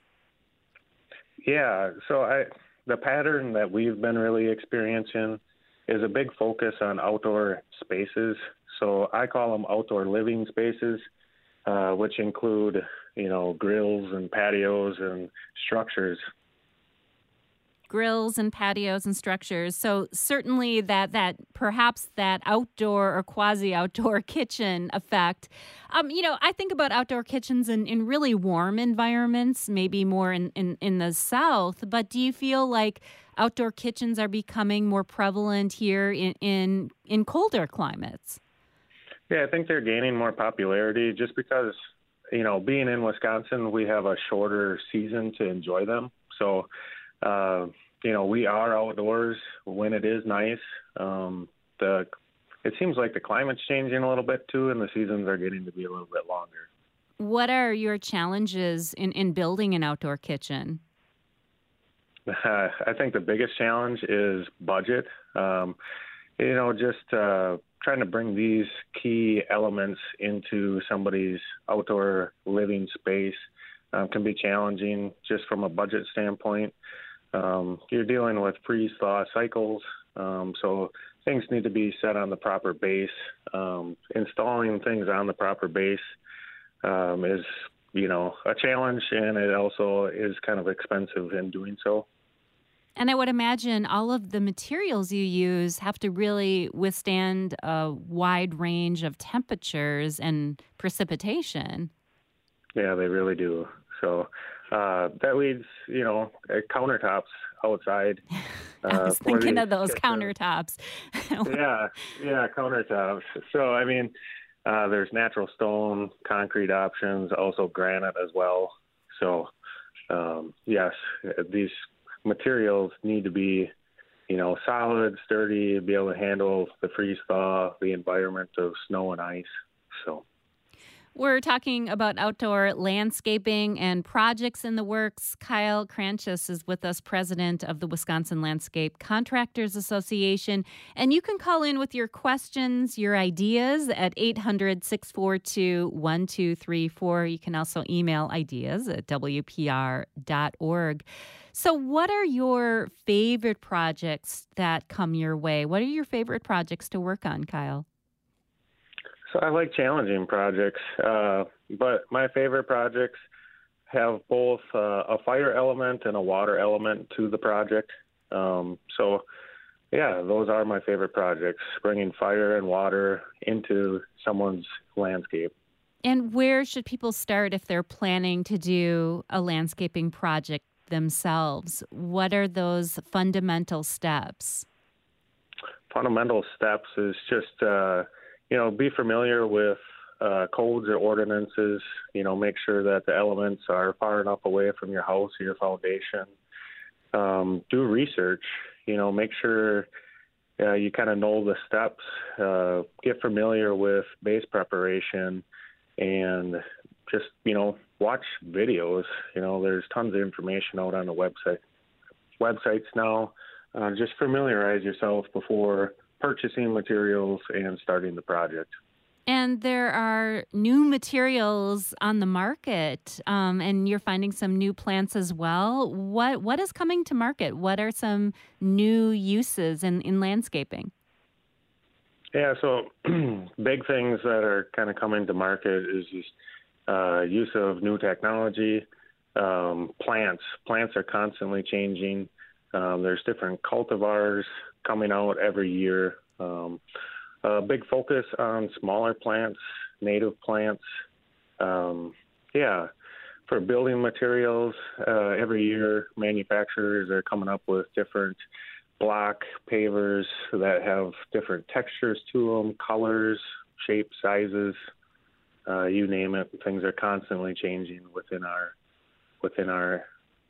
S7: Yeah, so I the pattern that we've been really experiencing is a big focus on outdoor spaces. So I call them outdoor living spaces, uh, which include, you know, grills and patios and structures.
S1: Grills and patios and structures. So certainly that that perhaps that outdoor or quasi-outdoor kitchen effect. Um, you know, I think about outdoor kitchens in, in really warm environments, maybe more in, in, in the South. But do you feel like outdoor kitchens are becoming more prevalent here in, in, in colder climates?
S7: Yeah, I think they're gaining more popularity just because, you know, being in Wisconsin, we have a shorter season to enjoy them. So, Uh, you know, we are outdoors when it is nice. Um, the it seems like the climate's changing a little bit too, and the seasons are getting to be a little bit longer.
S1: What are your challenges in, in building an outdoor kitchen?
S7: Uh, I think the biggest challenge is budget. Um, you know, just uh, trying to bring these key elements into somebody's outdoor living space um, can be challenging just from a budget standpoint. Um, you're dealing with freeze-thaw cycles, um, so things need to be set on the proper base. Um, installing things on the proper base um, is, you know, a challenge, and it also is kind of expensive in doing so.
S1: And I would imagine all of the materials you use have to really withstand a wide range of temperatures and precipitation.
S7: Yeah, they really do. So uh, that leads, you know, uh, countertops outside. Uh,
S1: I was thinking of those
S7: kitchen.
S1: countertops.
S7: yeah, yeah, countertops. So, I mean, uh, there's natural stone, concrete options, also granite as well. So, um, yes, these materials need to be, you know, solid, sturdy, be able to handle the freeze-thaw, the environment of snow and ice. So.
S1: We're talking about outdoor landscaping and projects in the works. Kyle Cranches is with us, president of the Wisconsin Landscape Contractors Association. And you can call in with your questions, your ideas at eight hundred, six four two, one two three four. You can also email ideas at w p r dot org. So what are your favorite projects that come your way? What are your favorite projects to work on, Kyle?
S7: So I like challenging projects, uh, but my favorite projects have both uh, a fire element and a water element to the project. Um, so, yeah, those are my favorite projects, bringing fire and water into someone's landscape.
S1: And where should people start if they're planning to do a landscaping project themselves? What are those fundamental steps?
S7: Fundamental steps is just... Uh, You know, be familiar with uh, codes or ordinances. You know, make sure that the elements are far enough away from your house or your foundation. Um, do research. You know, make sure uh, you kind of know the steps. Uh, get familiar with base preparation, and just, you know, watch videos. You know, there's tons of information out on the website websites now. Uh, just familiarize yourself before purchasing materials and starting the project.
S1: And there are new materials on the market, um, and you're finding some new plants as well. What what is coming to market? What are some new uses in, in landscaping?
S7: Yeah, so big things that are kind of coming to market is just uh, use of new technology. Um, plants. Plants are constantly changing. Um, there's different cultivars coming out every year. Um, a big focus on smaller plants, native plants. Um, yeah, for building materials, uh, every year manufacturers are coming up with different block pavers that have different textures to them, colors, shapes, sizes, uh, you name it. Things are constantly changing within our within our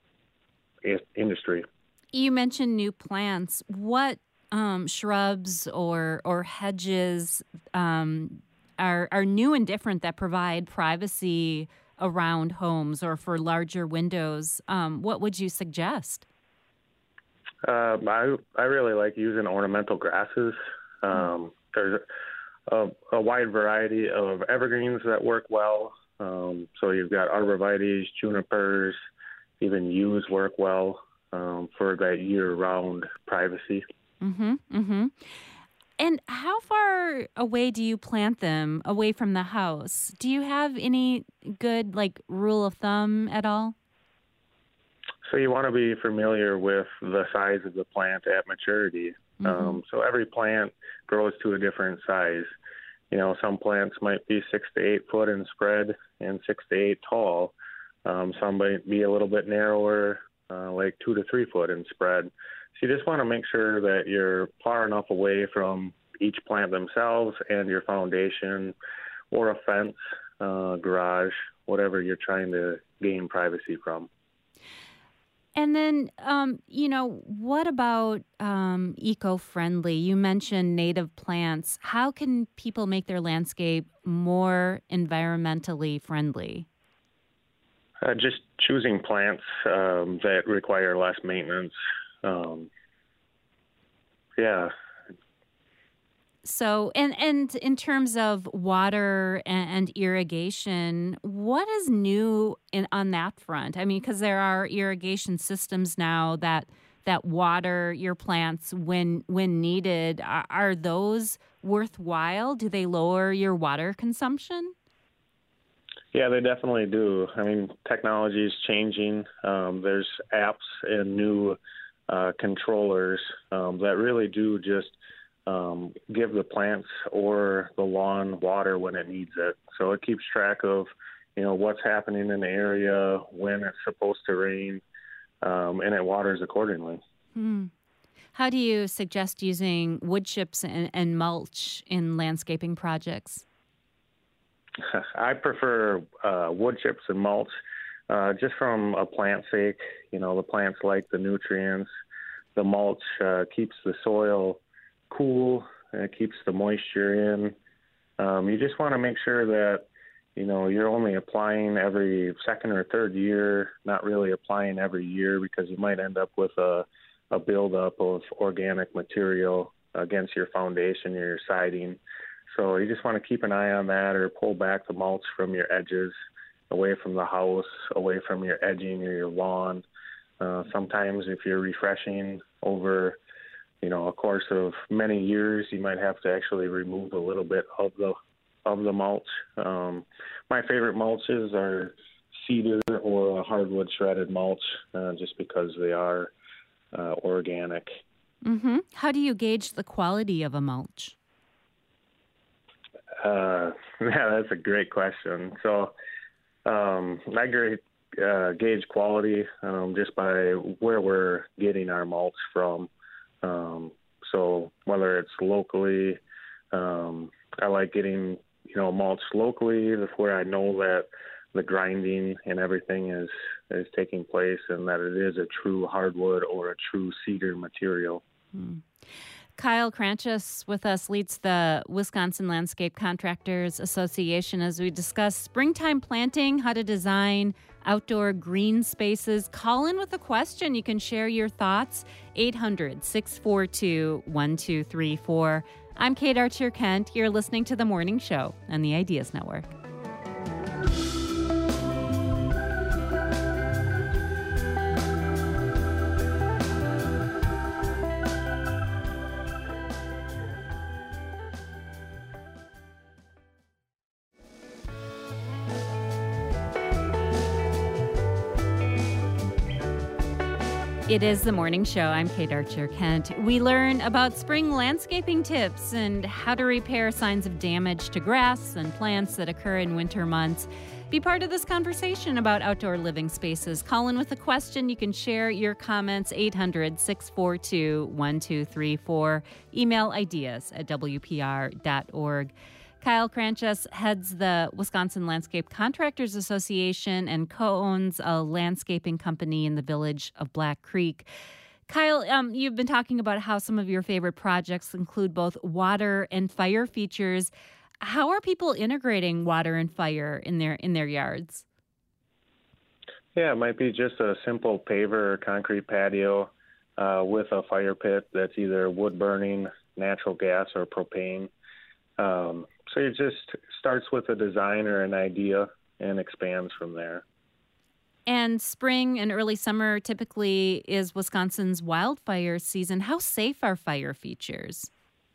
S7: industry.
S1: You mentioned new plants. What um, shrubs or or hedges um, are are new and different that provide privacy around homes or for larger windows? Um, what would you suggest?
S7: Um, I I really like using ornamental grasses. Um, there's a, a wide variety of evergreens that work well. Um, so you've got arborvitaes, junipers, even yews work well um, for that year-round privacy.
S1: Mm-hmm. Mm-hmm. And how far away do you plant them away from the house? Do you have any good like rule of thumb at all?
S7: So you want to be familiar with the size of the plant at maturity. Mm-hmm. Um, so every plant grows to a different size. You know, some plants might be six to eight foot in spread and six to eight tall. Um, some might be a little bit narrower, uh, like two to three foot in spread. So you just want to make sure that you're far enough away from each plant themselves and your foundation or a fence, uh, garage, whatever you're trying to gain privacy from.
S1: And then, um, you know, what about um, eco-friendly? You mentioned native plants. How can people make their landscape more environmentally friendly?
S7: Uh, just choosing plants um, that require less maintenance. Um, yeah.
S1: So, and, and in terms of water and, and irrigation, what is new in, on that front? I mean, because there are irrigation systems now that that water your plants when when needed. Are, are those worthwhile? Do they lower your water consumption?
S7: Yeah, they definitely do. I mean, technology is changing. Um, there's apps and new uh, controllers um, that really do just um, give the plants or the lawn water when it needs it. So it keeps track of, you know, what's happening in the area, when it's supposed to rain, um, and it waters accordingly.
S1: Hmm. How do you suggest using wood chips and, and mulch in landscaping projects?
S7: I prefer uh, wood chips and mulch uh, just from a plant sake. You know, the plants like the nutrients. The mulch uh, keeps the soil cool, and it keeps the moisture in. Um, you just want to make sure that, you know, you're only applying every second or third year, not really applying every year, because you might end up with a, a buildup of organic material against your foundation or your siding. So you just want to keep an eye on that, or pull back the mulch from your edges, away from the house, away from your edging or your lawn. Uh, sometimes if you're refreshing over, you know, a course of many years, you might have to actually remove a little bit of the of the mulch. Um, my favorite mulches are cedar or a hardwood shredded mulch, uh, just because they are uh, organic.
S1: Mm-hmm. How do you gauge the quality of a mulch?
S7: Uh, yeah, that's a great question. So um, I grade, uh, gauge quality um, just by where we're getting our mulch from. Um, so whether it's locally, um, I like getting, you know, mulch locally where I know that the grinding and everything is, is taking place, and that it is a true hardwood or a true cedar material.
S1: Hmm. Kyle Cranches with us, leads the Wisconsin Landscape Contractors Association, as we discuss springtime planting, how to design outdoor green spaces. Call in with a question. You can share your thoughts. eight hundred, six four two, one two three four. I'm Kate Archer-Kent. You're listening to The Morning Show on the Ideas Network. It is The Morning Show. I'm Kate Archer-Kent. We learn about spring landscaping tips and how to repair signs of damage to grass and plants that occur in winter months. Be part of this conversation about outdoor living spaces. Call in with a question. You can share your comments, eight hundred, six four two, one two three four. Email ideas at w p r dot org. Kyle Cranches heads the Wisconsin Landscape Contractors Association and co-owns a landscaping company in the village of Black Creek. Kyle, um, you've been talking about how some of your favorite projects include both water and fire features. How are people integrating water and fire in their in their yards?
S7: Yeah, it might be just a simple paver or concrete patio. uh, with a fire pit that's either wood burning, natural gas, or propane. Um, so it just starts with a design or an idea and expands from there.
S1: And spring and early summer typically is Wisconsin's wildfire season. How safe are fire features?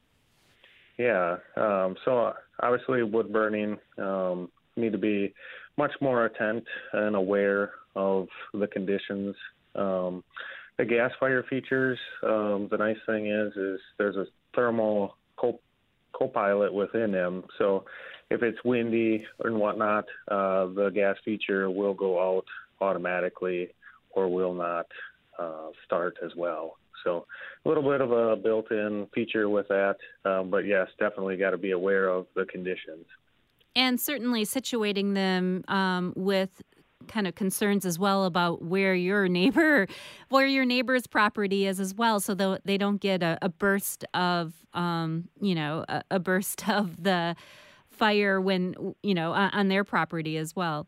S7: Yeah, um, so obviously wood burning, um, need to be much more attent and aware of the conditions. Um, the gas fire features, um, the nice thing is, is there's a thermal co- co-pilot within them. So if it's windy and whatnot, uh, the gas feature will go out automatically or will not uh, start as well. So a little bit of a built-in feature with that, um, but yes, definitely got to be aware of the conditions.
S1: And certainly situating them um, with kind of concerns as well about where your neighbor, where your neighbor's property is as well, so that they don't get a, a burst of, um, you know, a, a burst of the fire when, you know, on, on their property as well.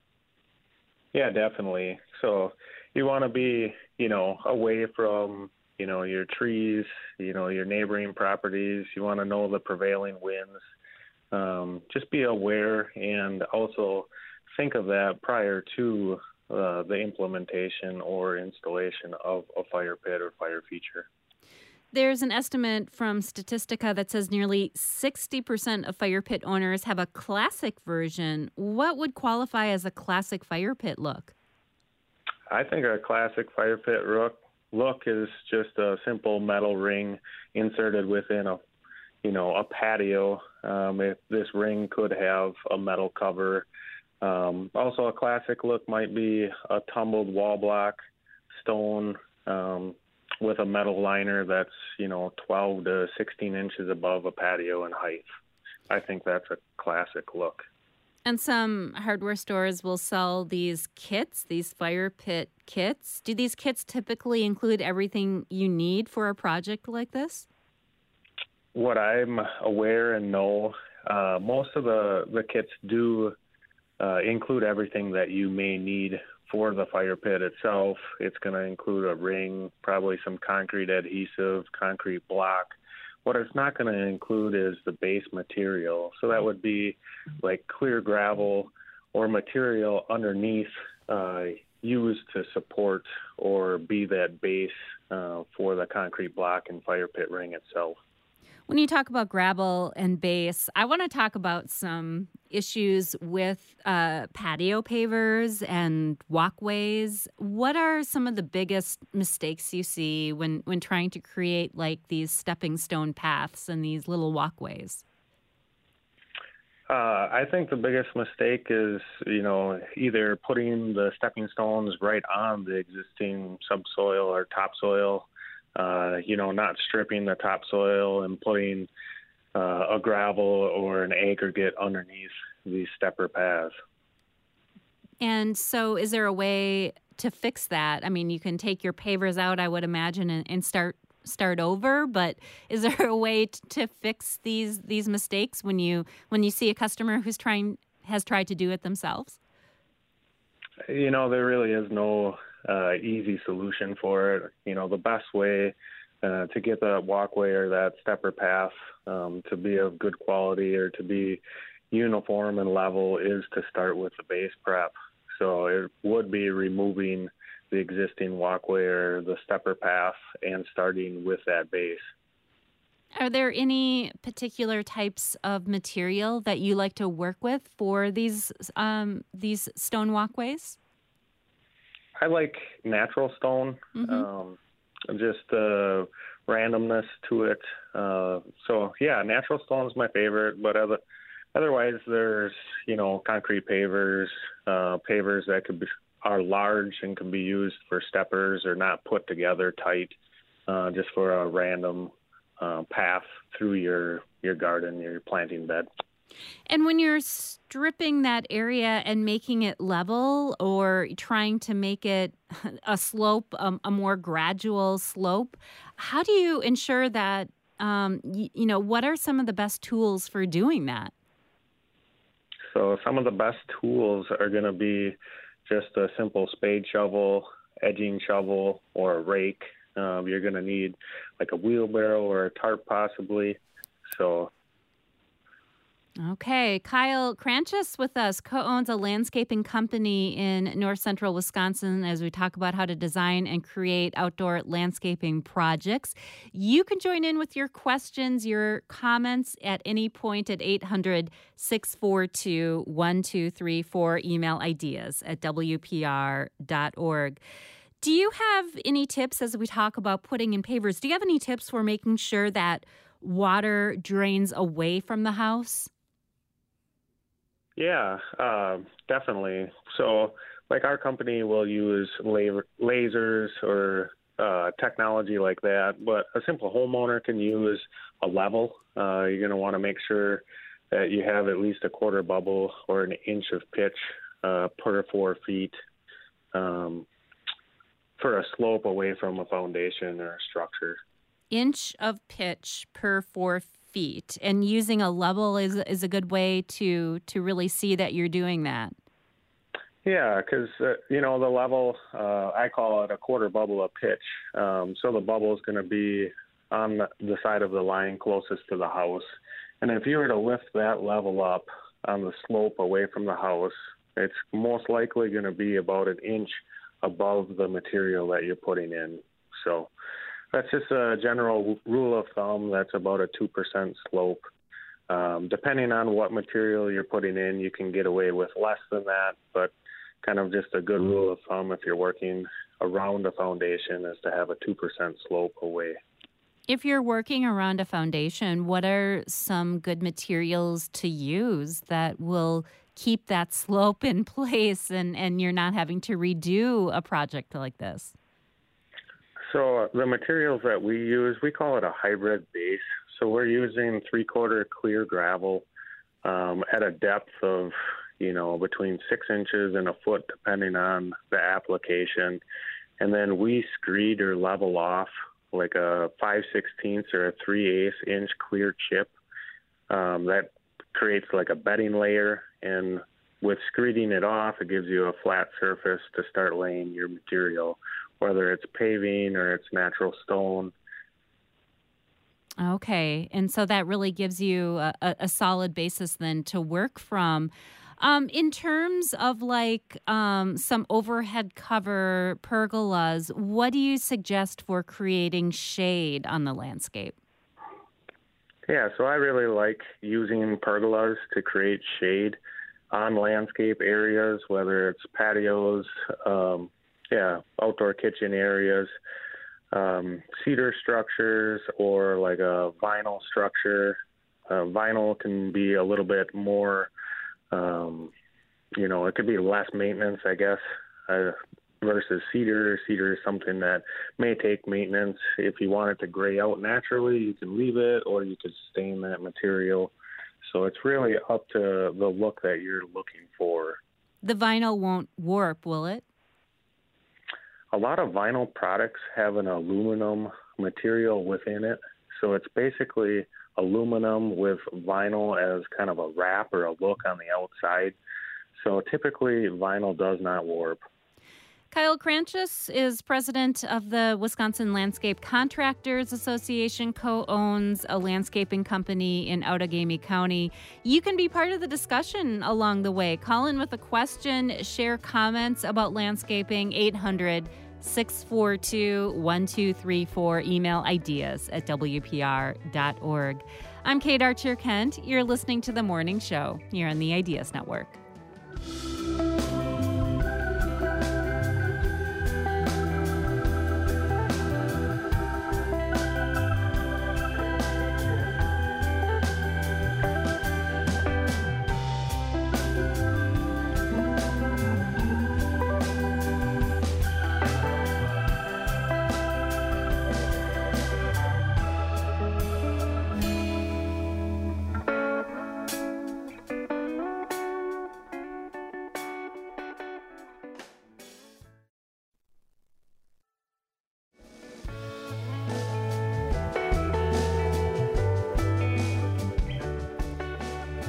S7: Yeah, definitely. So you want to be, you know, away from, you know, your trees, you know, your neighboring properties. You want to know the prevailing winds. Um, just be aware and also think of that prior to uh, the implementation or installation of a fire pit or fire feature.
S1: There's an estimate from Statistica that says nearly sixty percent of fire pit owners have a classic version. What would qualify as a classic fire pit look?
S7: I think a classic fire pit look, look is just a simple metal ring inserted within a you know, a patio. Um, if this ring could have a metal cover. Um, also, a classic look might be a tumbled wall block stone um, with a metal liner that's, you know, twelve to sixteen inches above a patio in height. I think that's a classic look.
S1: And some hardware stores will sell these kits, these fire pit kits. Do these kits typically include everything you need for a project like this?
S7: What I'm aware and know, uh, most of the, the kits do uh, include everything that you may need for the fire pit itself. It's going to include a ring, probably some concrete adhesive, concrete block. What it's not going to include is the base material. So that would be like clear gravel or material underneath uh, used to support or be that base uh, for the concrete block and fire pit ring itself.
S1: When you talk about gravel and base, I want to talk about some issues with uh, patio pavers and walkways. What are some of the biggest mistakes you see when, when trying to create like these stepping stone paths and these little walkways?
S7: Uh, I think the biggest mistake is, you know, either putting the stepping stones right on the existing subsoil or topsoil. Uh, you know, not stripping the topsoil and putting uh, a gravel or an aggregate underneath these stepper paths.
S1: And so is there a way to fix that? I mean, you can take your pavers out, I would imagine, and, and start start over, but is there a way t- to fix these these mistakes when you when you see a customer who's trying has tried to do it themselves?
S7: You know, there really is no Uh, easy solution for it. You know, the best way uh, to get that walkway or that stepper path um, to be of good quality or to be uniform and level is to start with the base prep. So it would be removing the existing walkway or the stepper path and starting with that base.
S1: Are there any particular types of material that you like to work with for these um, these stone walkways?
S7: I like natural stone, mm-hmm. um, just the randomness to it. Uh, so, yeah, natural stone is my favorite, but other, otherwise there's, you know, concrete pavers, uh, pavers that could be, are large and can be used for steppers or not put together tight, uh, just for a random uh, path through your, your garden, your planting bed.
S1: And when you're stripping that area and making it level or trying to make it a slope, um, a more gradual slope, how do you ensure that, um, you, you know, what are some of the best tools for doing that?
S7: So some of the best tools are going to be just a simple spade shovel, edging shovel, or a rake. Um, you're going to need like a wheelbarrow or a tarp possibly. So.
S1: Okay. Kyle Cranches with us, co-owns a landscaping company in north central Wisconsin as we talk about how to design and create outdoor landscaping projects. You can join in with your questions, your comments at any point at eight hundred, six four two, one two three four, email ideas at W P R dot org. Do you have any tips as we talk about putting in pavers? Do you have any tips for making sure that water drains away from the house?
S7: Yeah, uh, definitely. So, like our company will use la- lasers or uh, technology like that, but a simple homeowner can use a level. Uh, you're going to want to make sure that you have at least a quarter bubble or an inch of pitch uh, per four feet um, for a slope away from a foundation or a structure.
S1: Inch of pitch per four feet. feet, and using a level is is a good way to to really see that you're doing that.
S7: Yeah, because uh, you know the level, uh, I call it a quarter bubble of pitch. Um, so the bubble is going to be on the, the side of the line closest to the house, and if you were to lift that level up on the slope away from the house, it's most likely going to be about an inch above the material that you're putting in. So. That's just a general rule of thumb. That's about a two percent slope. Um, depending on what material you're putting in, you can get away with less than that, but kind of just a good rule of thumb if you're working around a foundation is to have a two percent slope away.
S1: If you're working around a foundation, what are some good materials to use that will keep that slope in place and, and you're not having to redo a project like this?
S7: So the materials that we use, we call it a hybrid base. So we're using three-quarter clear gravel um, at a depth of, you know, between six inches and a foot, depending on the application. And then we screed or level off like a five sixteenths or a three-eighths inch clear chip. Um, that creates like a bedding layer. And with screeding it off, it gives you a flat surface to start laying your material, whether it's paving or it's natural stone.
S1: Okay. And so that really gives you a, a solid basis then to work from. Um, in terms of like um, some overhead cover pergolas, what do you suggest for creating shade on the landscape?
S7: Yeah, so I really like using pergolas to create shade on landscape areas, whether it's patios, um, Yeah, outdoor kitchen areas, um, cedar structures, or like a vinyl structure. Uh, vinyl can be a little bit more, um, you know, it could be less maintenance, I guess, uh, versus cedar. Cedar is something that may take maintenance. If you want it to gray out naturally, you can leave it, or you could stain that material. So it's really up to the look that you're looking for.
S1: The vinyl won't warp, will it?
S7: A lot of vinyl products have an aluminum material within it. So it's basically aluminum with vinyl as kind of a wrap or a look on the outside. So typically vinyl does not warp.
S1: Kyle Cranches is president of the Wisconsin Landscape Contractors Association, co-owns a landscaping company in Outagamie County. You can be part of the discussion along the way. Call in with a question, share comments about landscaping, eight hundred, six four two, one two three four, email ideas at W P R dot org. I'm Kate Archer-Kent. You're listening to The Morning Show here on the Ideas Network.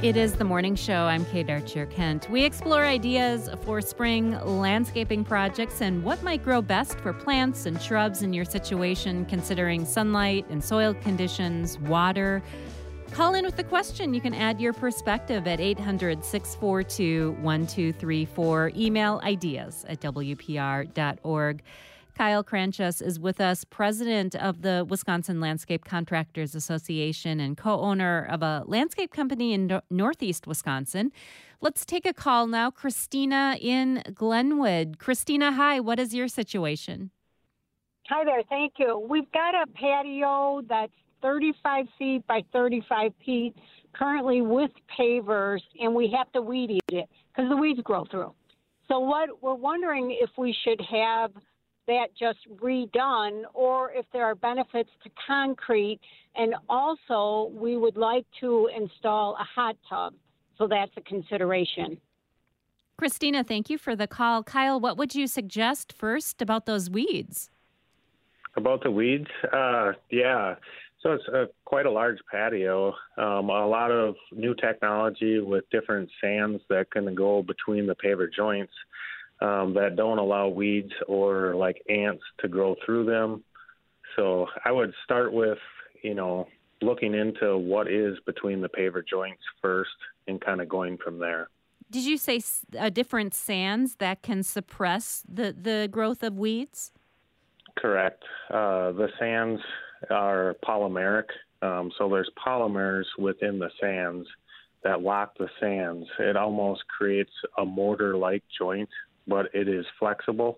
S1: It is the morning show. I'm Kate Archer-Kent. We explore ideas for spring landscaping projects and what might grow best for plants and shrubs in your situation, considering sunlight and soil conditions, water. Call in with the question. You can add your perspective at eight hundred, six four two, one two three four. Email ideas at w p r dot org. Kyle Kranchus is with us, president of the Wisconsin Landscape Contractors Association and co-owner of a landscape company in no- northeast Wisconsin. Let's take a call now. Christina in Glenwood. Christina, hi. What is your situation?
S8: Hi there. Thank you. We've got a patio that's thirty-five feet by thirty-five feet, currently with pavers, and we have to weed eat it because the weeds grow through. So what we're wondering if we should have that just redone, or if there are benefits to concrete. And also, we would like to install a hot tub, so that's a consideration.
S1: Christina, thank you for the call. Kyle, what would you suggest first about those weeds?
S7: About the weeds? Uh, yeah. So it's a, quite a large patio. Um, a lot of new technology with different sands that can go between the paver joints. Um, that don't allow weeds or like ants to grow through them. So I would start with, you know, looking into what is between the paver joints first and kind of going from there.
S1: Did you say uh, different sands that can suppress the, the growth of weeds?
S7: Correct. Uh, the sands are polymeric. Um, so there's polymers within the sands that lock the sands. It almost creates a mortar-like joint, but it is flexible.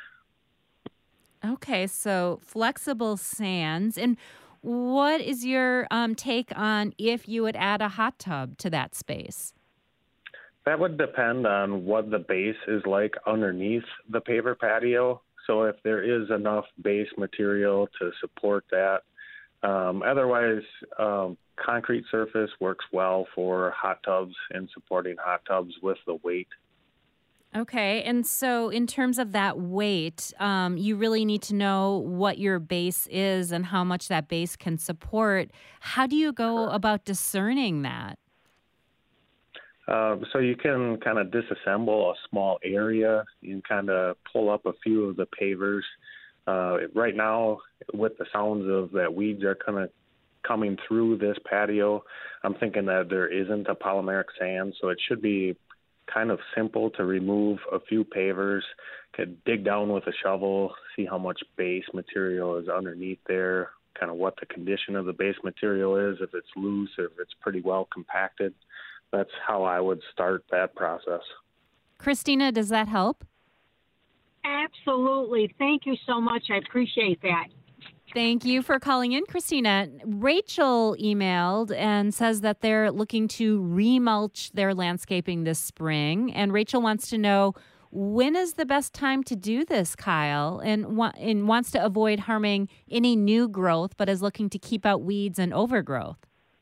S1: Okay, so flexible sands. And what is your um, take on if you would add a hot tub to that space?
S7: That would depend on what the base is like underneath the paver patio. So if there is enough base material to support that. Um, otherwise, um, concrete surface works well for hot tubs and supporting hot tubs with the weight.
S1: Okay, and so in terms of that weight, um, you really need to know what your base is and how much that base can support. How do you go about discerning that?
S7: Uh, so you can kind of disassemble a small area and kind of pull up a few of the pavers. Uh, right now, with the sounds of that weeds are kind of coming through this patio, I'm thinking that there isn't a polymeric sand, so it should be kind of simple to remove a few pavers, could dig down with a shovel, see how much base material is underneath there, kind of what the condition of the base material is, if it's loose or if it's pretty well compacted. That's how I would start that process.
S1: Christina, does that help?
S8: Absolutely. Thank you so much. I appreciate that.
S1: Thank you for calling in, Christina. Rachel emailed and says that they're looking to remulch their landscaping this spring. And Rachel wants to know, when is the best time to do this, Kyle? And, wa- and wants to avoid harming any new growth, but is looking to keep out weeds and overgrowth.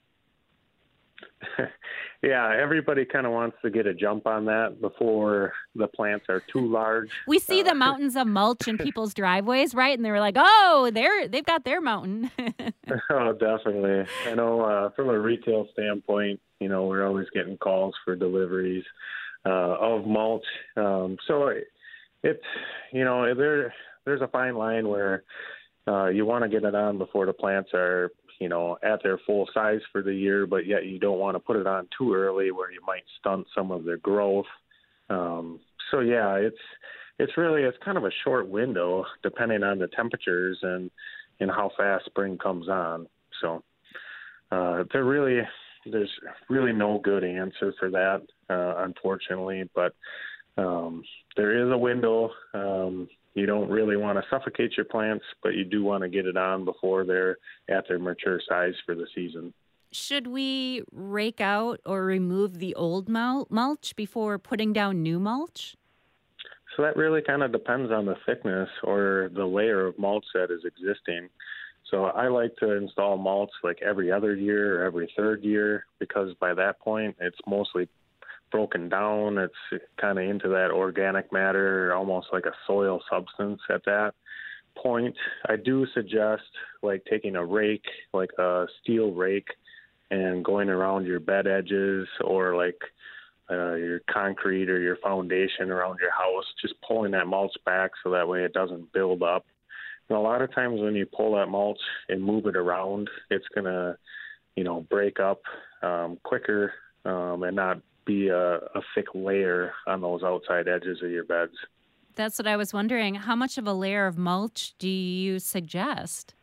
S7: Yeah, everybody kind of wants to get a jump on that before the plants are too large.
S1: We see
S7: uh,
S1: the mountains of mulch in people's driveways, right? And they were like, "Oh, they're they've got their mountain."
S7: Oh, definitely. I know uh, from a retail standpoint, you know, we're always getting calls for deliveries uh, of mulch. Um, so it's, you know, there there's a fine line where uh, you want to get it on before the plants are, you know, at their full size for the year, but yet you don't want to put it on too early where you might stunt some of their growth. Um, so yeah, it's it's really it's kind of a short window depending on the temperatures and and how fast spring comes on. So uh, there really there's really no good answer for that, uh, unfortunately. But um, there is a window. Um, You don't really want to suffocate your plants, but you do want to get it on before they're at their mature size for the season.
S1: Should we rake out or remove the old mul- mulch before putting down new mulch?
S7: So that really kind of depends on the thickness or the layer of mulch that is existing. So I like to install mulch like every other year or every third year, because by that point it's mostly broken down. It's kind of into that organic matter, almost like a soil substance at that point. I do suggest like taking a rake, like a steel rake, and going around your bed edges or like uh, your concrete or your foundation around your house, just pulling that mulch back so that way it doesn't build up. And a lot of times when you pull that mulch and move it around, it's going to, you know, break up um, quicker um, and not be a, a thick layer on those outside edges of your beds.
S1: That's what I was wondering. How much of a layer of mulch do you suggest?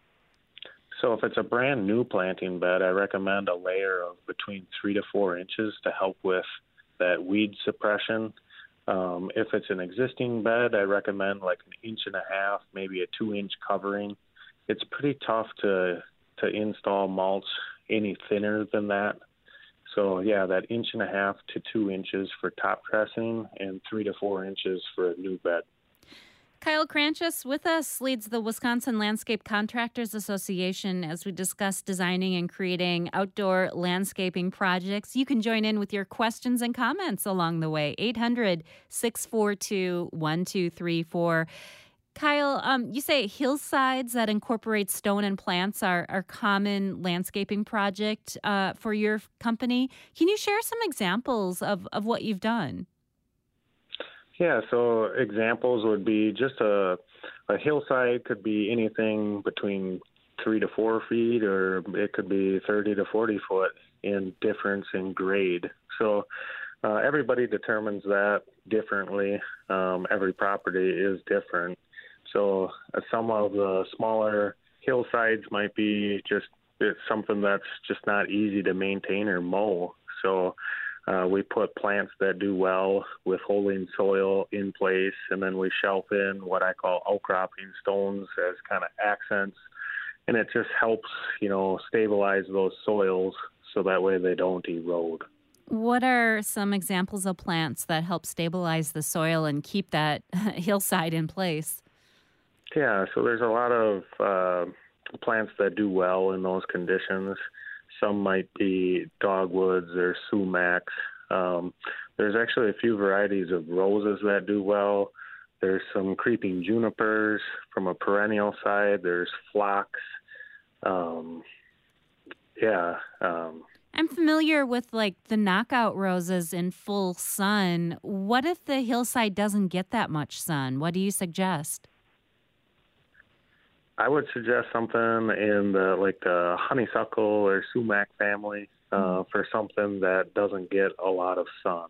S7: So if it's a brand new planting bed, I recommend a layer of between three to four inches to help with that weed suppression. Um, if it's an existing bed, I recommend like an inch and a half, maybe a two inch covering. It's pretty tough to to install mulch any thinner than that. So yeah, that inch and a half to two inches for top dressing and three to four inches for a new bed.
S1: Kyle Cranchus with us leads the Wisconsin Landscape Contractors Association as we discuss designing and creating outdoor landscaping projects. You can join in with your questions and comments along the way. eight hundred, six four two, one two three four. Kyle, um, you say hillsides that incorporate stone and plants are a common landscaping project uh, for your company. Can you share some examples of, of what you've done?
S7: Yeah, so examples would be just a, a hillside could be anything between three to four feet, or it could be thirty to forty foot in difference in grade. So uh, everybody determines that differently. Um, every property is different. So uh, some of the smaller hillsides might be just it's something that's just not easy to maintain or mow. So uh, we put plants that do well with holding soil in place, and then we shelf in what I call outcropping stones as kind of accents. And it just helps, you know, stabilize those soils so that way they don't erode.
S1: What are some examples of plants that help stabilize the soil and keep that hillside in place?
S7: Yeah, so there's a lot of uh, plants that do well in those conditions. Some might be dogwoods or sumacs. Um, there's actually a few varieties of roses that do well. There's some creeping junipers from a perennial side. There's phlox. Um, yeah. Um,
S1: I'm familiar with like the knockout roses in full sun. What if the hillside doesn't get that much sun? What do you suggest?
S7: I would suggest something in the like the honeysuckle or sumac family uh, mm. for something that doesn't get a lot of sun.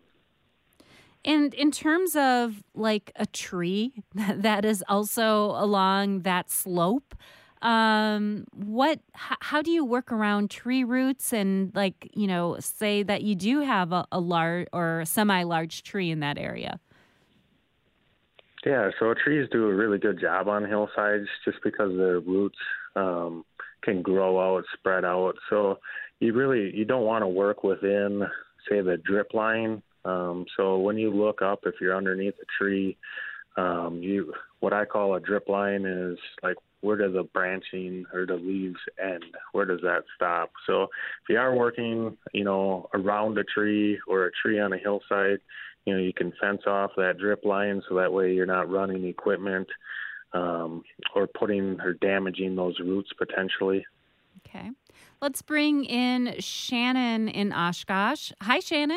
S1: And in terms of like a tree that is also along that slope, um, what? H- how do you work around tree roots and like you know say that you do have a, a large or semi-large tree in that area?
S7: Yeah, so trees do a really good job on hillsides just because their roots um, can grow out, spread out. So you really you don't want to work within, say, the drip line. Um, so when you look up, if you're underneath a tree, um, you what I call a drip line is like where does the branching or the leaves end? Where does that stop? So if you are working, you know, around a tree or a tree on a hillside, you know, you can fence off that drip line so that way you're not running equipment um, or putting or damaging those roots potentially.
S1: Okay. Let's bring in Shannon in Oshkosh. Hi, Shannon.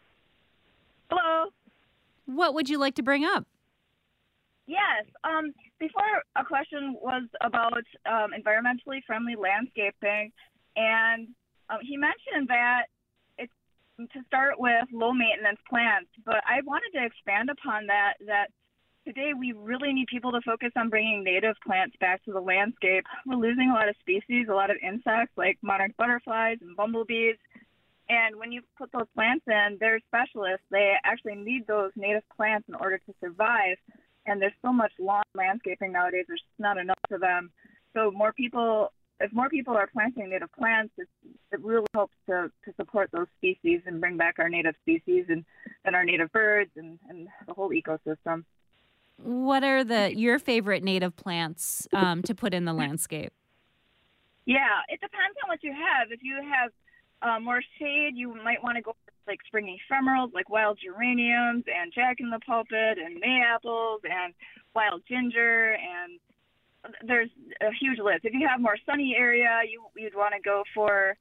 S9: Hello.
S1: What would you like to bring up?
S9: Yes. Um, before, a question was about um, environmentally friendly landscaping, and um, he mentioned that it's to start with low maintenance plants, but I wanted to expand upon that, that today we really need people to focus on bringing native plants back to the landscape. We're losing a lot of species, a lot of insects like monarch butterflies and bumblebees. And when you put those plants in, they're specialists. They actually need those native plants in order to survive. And there's so much lawn landscaping nowadays, there's not enough of them. So more people, if more people are planting native plants, it, it really helps to, to support those species and bring back our native species and, and our native birds and, and the whole ecosystem.
S1: What are the your favorite native plants um, to put in the landscape?
S9: Yeah, it depends on what you have. If you have uh, more shade, you might want to go for like spring ephemerals, like wild geraniums and jack-in-the-pulpit and mayaples and wild ginger, and there's a huge list. If you have more sunny area, you, you'd want to go for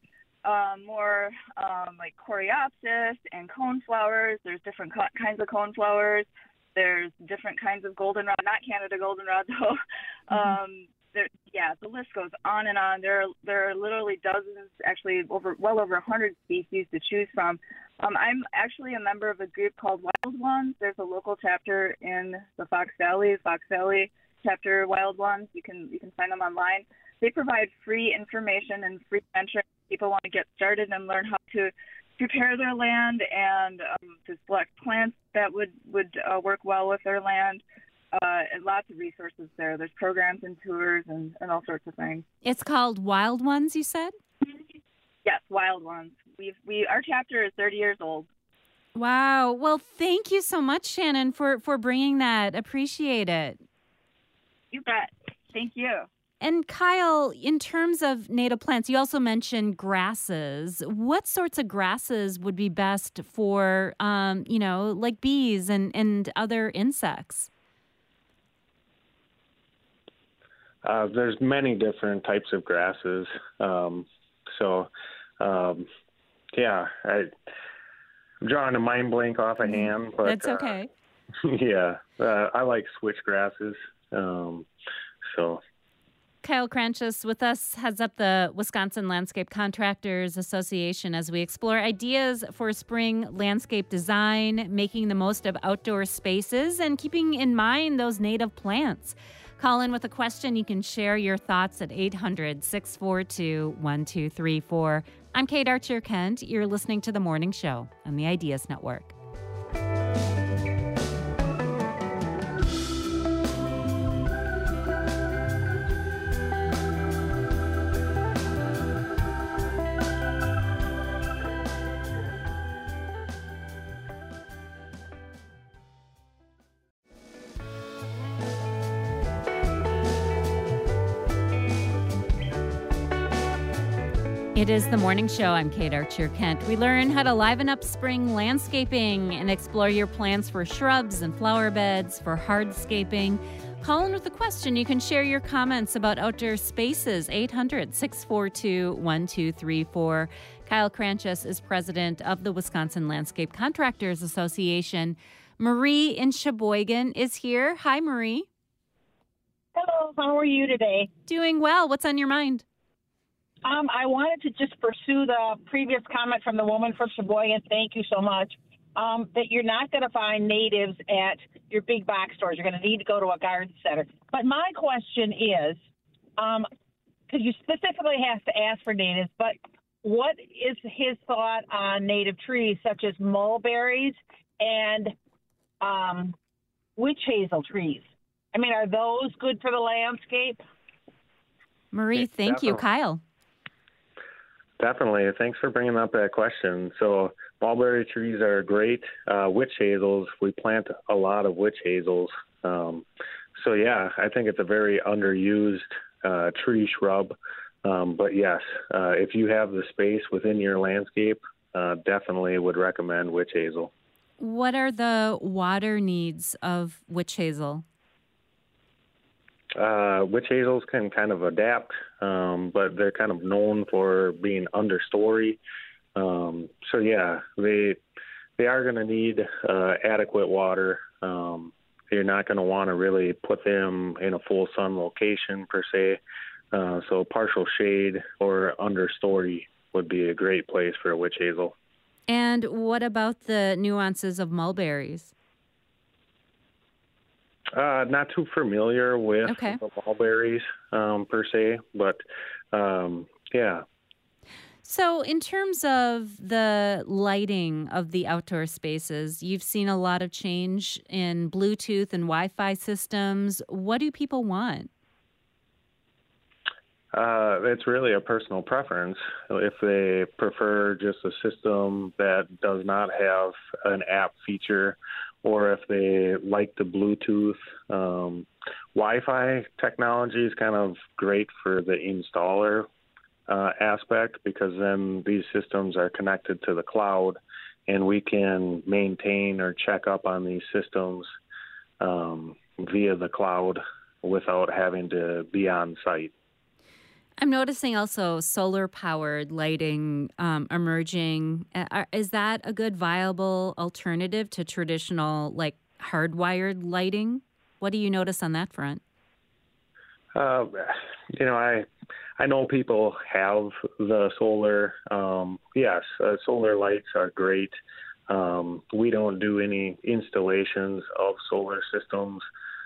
S9: um, more um, like coreopsis and coneflowers. There's different co- kinds of coneflowers. There's different kinds of goldenrod, not Canada goldenrod though. Mm-hmm. Um, there, yeah, the list goes on and on. There are, there are literally dozens, actually over well over one hundred species to choose from. Um, I'm actually a member of a group called Wild Ones. There's a local chapter in the Fox Valley, Fox Valley chapter Wild Ones. You can you can find them online. They provide free information and free mentoring. People want to get started and learn how to prepare their land and um, to select plants that would would uh, work well with their land. Uh, and lots of resources there. There's programs and tours and, and all sorts of things.
S1: It's called Wild Ones, you said?
S9: Yes, Wild Ones. We've we our chapter is thirty years old.
S1: Wow. Well, thank you so much, Shannon, for, for bringing that. Appreciate it.
S9: You bet. Thank you.
S1: And Kyle, in terms of native plants, you also mentioned grasses. What sorts of grasses would be best for, um, you know, like bees and, and other insects?
S7: Uh, there's many different types of grasses. Um, so, um, yeah, I, I'm drawing a mind blank off a hand. But,
S1: That's okay.
S7: Uh, yeah, uh, I like switch grasses. Um, so...
S1: Kyle Cranches with us, heads up the Wisconsin Landscape Contractors Association as we explore ideas for spring landscape design, making the most of outdoor spaces, and keeping in mind those native plants. Call in with a question. You can share your thoughts at eight hundred, six four two, one two three four. I'm Kate Archer-Kent. You're listening to The Morning Show on the Ideas Network. It is The Morning Show. I'm Kate Archer-Kent. We learn how to liven up spring landscaping and explore your plans for shrubs and flower beds, for hardscaping. Call in with a question. You can share your comments about outdoor spaces, eight hundred, six four two, one two three four. Kyle Cranches is president of the Wisconsin Landscape Contractors Association. Marie in Sheboygan is here. Hi, Marie.
S10: Hello, how are you today?
S1: Doing well. What's on your mind?
S10: Um, I wanted to just pursue the previous comment from the woman from Sheboygan. Thank you so much. Um, that you're not going to find natives at your big box stores. You're going to need to go to a garden center. But my question is, um, because you specifically have to ask for natives, but what is his thought on native trees such as mulberries and um, witch hazel trees? I mean, are those good for the landscape?
S1: Marie, thank
S7: Definitely.
S1: you. Kyle.
S7: Definitely. Thanks for bringing up that question. So mulberry trees are great. Uh, witch hazels, we plant a lot of witch hazels. Um, so, yeah, I think it's a very underused uh, tree shrub. Um, but, yes, uh, if you have the space within your landscape, uh, definitely would recommend witch hazel.
S1: What are the water needs of witch hazel?
S7: Uh, witch hazels can kind of adapt, um, but they're kind of known for being understory. Um, so yeah, they they are going to need uh, adequate water. Um, you're not going to want to really put them in a full sun location per se. Uh, so partial shade or understory would be a great place for a witch hazel.
S1: And what about the nuances of mulberries?
S7: Uh, not too familiar with
S1: okay.
S7: the mulberries um, per se, but um, yeah.
S1: So in terms of the lighting of the outdoor spaces, you've seen a lot of change in Bluetooth and Wi-Fi systems. What do people want?
S7: Uh, it's really a personal preference. If they prefer just a system that does not have an app feature, or if they like the Bluetooth, um, Wi-Fi technology is kind of great for the installer uh, aspect, because then these systems are connected to the cloud and we can maintain or check up on these systems um, via the cloud without having to be on site.
S1: I'm noticing also solar-powered lighting um, emerging. Uh, are- Is that a good, viable alternative to traditional, like, hardwired lighting? What do you notice on that front?
S7: Uh, you know, I I know people have the solar. Um, yes, uh, solar lights are great. Um, we don't do any installations of solar systems,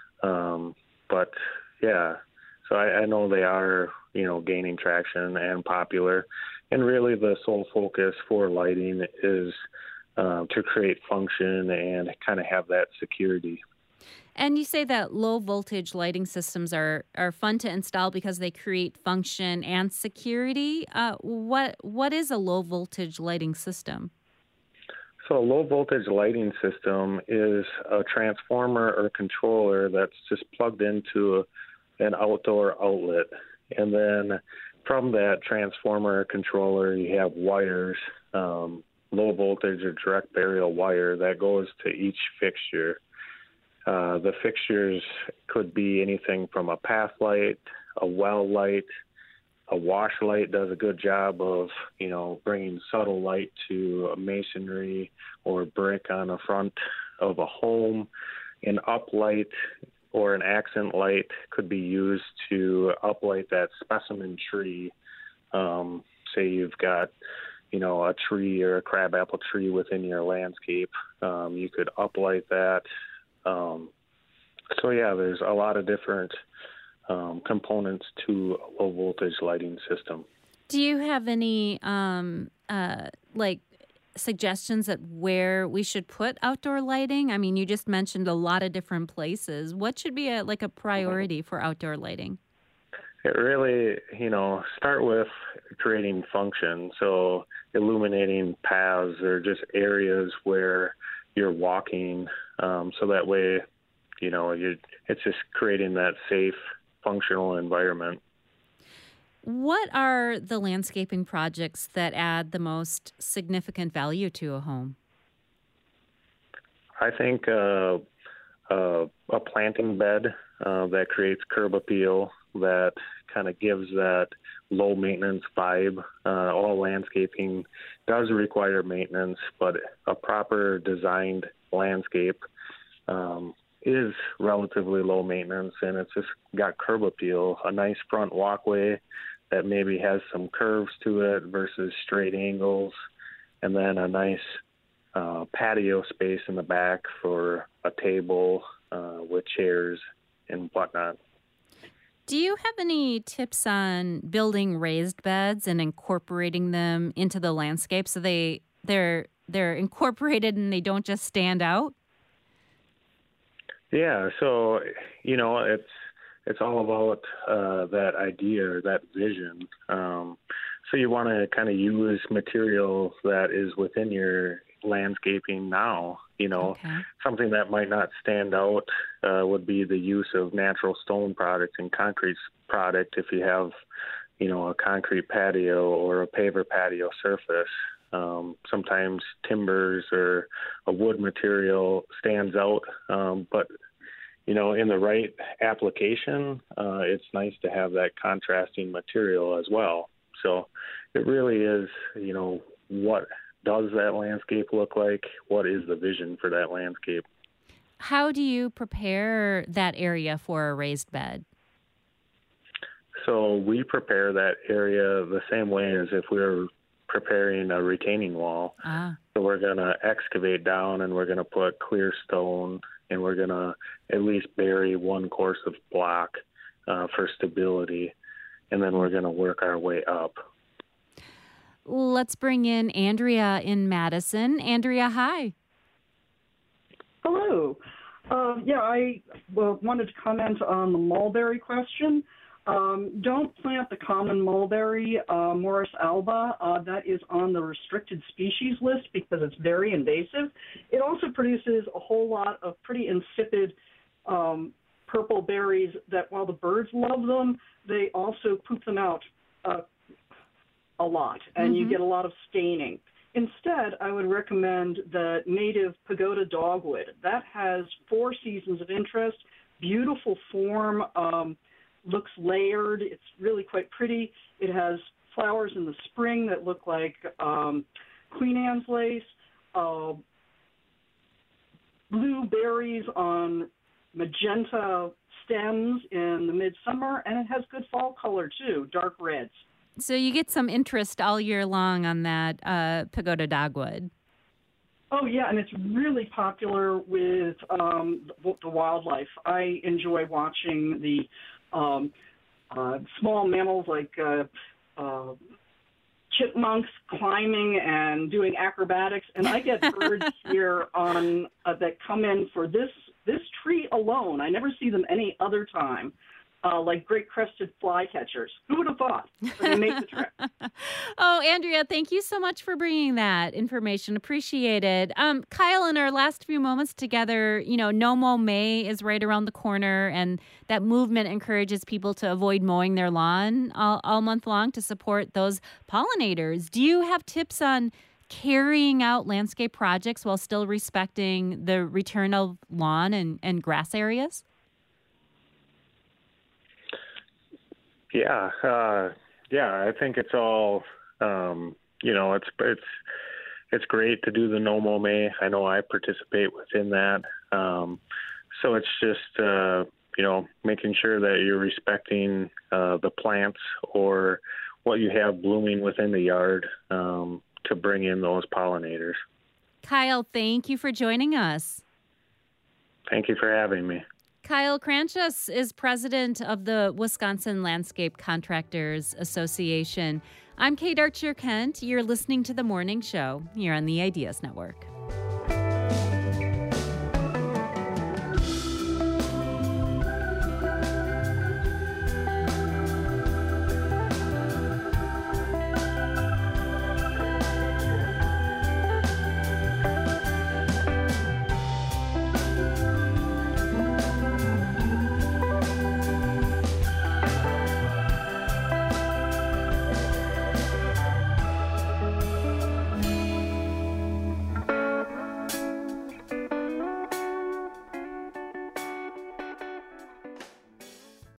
S7: um, but yeah. So I, I know they are, you know, gaining traction and popular. And really, the sole focus for lighting is uh, to create function and kind of have that security.
S1: And you say that low voltage lighting systems are, are fun to install because they create function and security. Uh, what what is a low voltage lighting system?
S7: So a low voltage lighting system is a transformer or controller that's just plugged into a, an outdoor outlet. And then from that transformer or controller, you have wires, um, low voltage or direct burial wire that goes to each fixture. Uh, the fixtures could be anything from a path light, a well light, a wash light does a good job of, you know, bringing subtle light to a masonry or brick on the front of a home. An uplight or an accent light could be used to uplight that specimen tree. Um, say you've got, you know, a tree or a crabapple tree within your landscape. Um, you could uplight that. Um, so, yeah, there's a lot of different um, components to a low voltage lighting system.
S1: Do you have any, um, uh, like, suggestions at where we should put outdoor lighting? I mean, you just mentioned a lot of different places. What should be a, like a priority for outdoor lighting?
S7: It really, you know, start with creating function. So illuminating paths or just areas where you're walking. Um, so that way, you know, you it's just creating that safe, functional environment.
S1: What are the landscaping projects that add the most significant value to a home?
S7: I think uh, uh, a planting bed uh, that creates curb appeal, that kind of gives that low maintenance vibe. Uh, all landscaping does require maintenance, but a proper designed landscape um, is relatively low maintenance, and it's just got curb appeal, a nice front walkway that maybe has some curves to it versus straight angles, and then a nice uh, patio space in the back for a table uh, with chairs and whatnot.
S1: Do you have any tips on building raised beds and incorporating them into the landscape so they they're they're incorporated and they don't just stand out?
S7: Yeah, so you know it's it's all about uh, that idea or that vision. Um, so you want to kind of use material that is within your landscaping now. You know,
S1: Okay.
S7: something that might not stand out uh, would be the use of natural stone product and concrete product if you have, you know, a concrete patio or a paver patio surface. Um, sometimes timbers or a wood material stands out, um, but you know, in the right application, uh, it's nice to have that contrasting material as well. So it really is, you know, what does that landscape look like? What is the vision for that landscape?
S1: How do you prepare that area for a raised bed?
S7: So we prepare that area the same way as if we were preparing a retaining wall.
S1: Ah.
S7: So we're going to excavate down and we're going to put clear stone and we're going to at least bury one course of block uh, for stability. And then we're going to work our way up.
S1: Let's bring in Andrea in Madison. Andrea, hi.
S11: Hello. Uh, yeah, I well, wanted to comment on the mulberry question. Um, don't plant the common mulberry, uh, Morus alba. Uh, that is on the restricted species list because it's very invasive. It also produces a whole lot of pretty insipid um, purple berries that while the birds love them, they also poop them out uh, a lot, and
S12: Mhm.
S11: you get a lot of staining. Instead, I would recommend the native pagoda dogwood. That has four seasons of interest, beautiful form, um, looks layered. It's really quite pretty. It has flowers in the spring that look like um, Queen Anne's lace, uh, blue berries on magenta stems in the midsummer, and it has good fall color too, dark reds.
S1: So you get some interest all year long on that uh, pagoda dogwood.
S11: Oh, yeah, and it's really popular with um, the, the wildlife. I enjoy watching the um, uh, small mammals like uh, uh, chipmunks climbing and doing acrobatics, and I get birds here on uh, that come in for this this tree alone. I never see them any other time. Uh, like great crested flycatchers. Who would have thought? But they make the trip.
S1: Oh, Andrea, thank you so much for bringing that information. Appreciate it. Um, Kyle, in our last few moments together, you know, No Mow May is right around the corner, and that movement encourages people to avoid mowing their lawn all, all month long to support those pollinators. Do you have tips on carrying out landscape projects while still respecting the return of lawn and, and grass areas?
S7: Yeah, uh, yeah. I think it's all, um, you know, it's it's it's great to do the No Mow May. I know I participate within that. Um, so it's just, uh, you know, making sure that you're respecting uh, the plants or what you have blooming within the yard um, to bring in those pollinators.
S1: Kyle, thank you for joining us.
S7: Thank you for having me.
S1: Kyle Cranchus is president of the Wisconsin Landscape Contractors Association. I'm Kate Archer Kent. You're listening to The Morning Show here on the Ideas Network.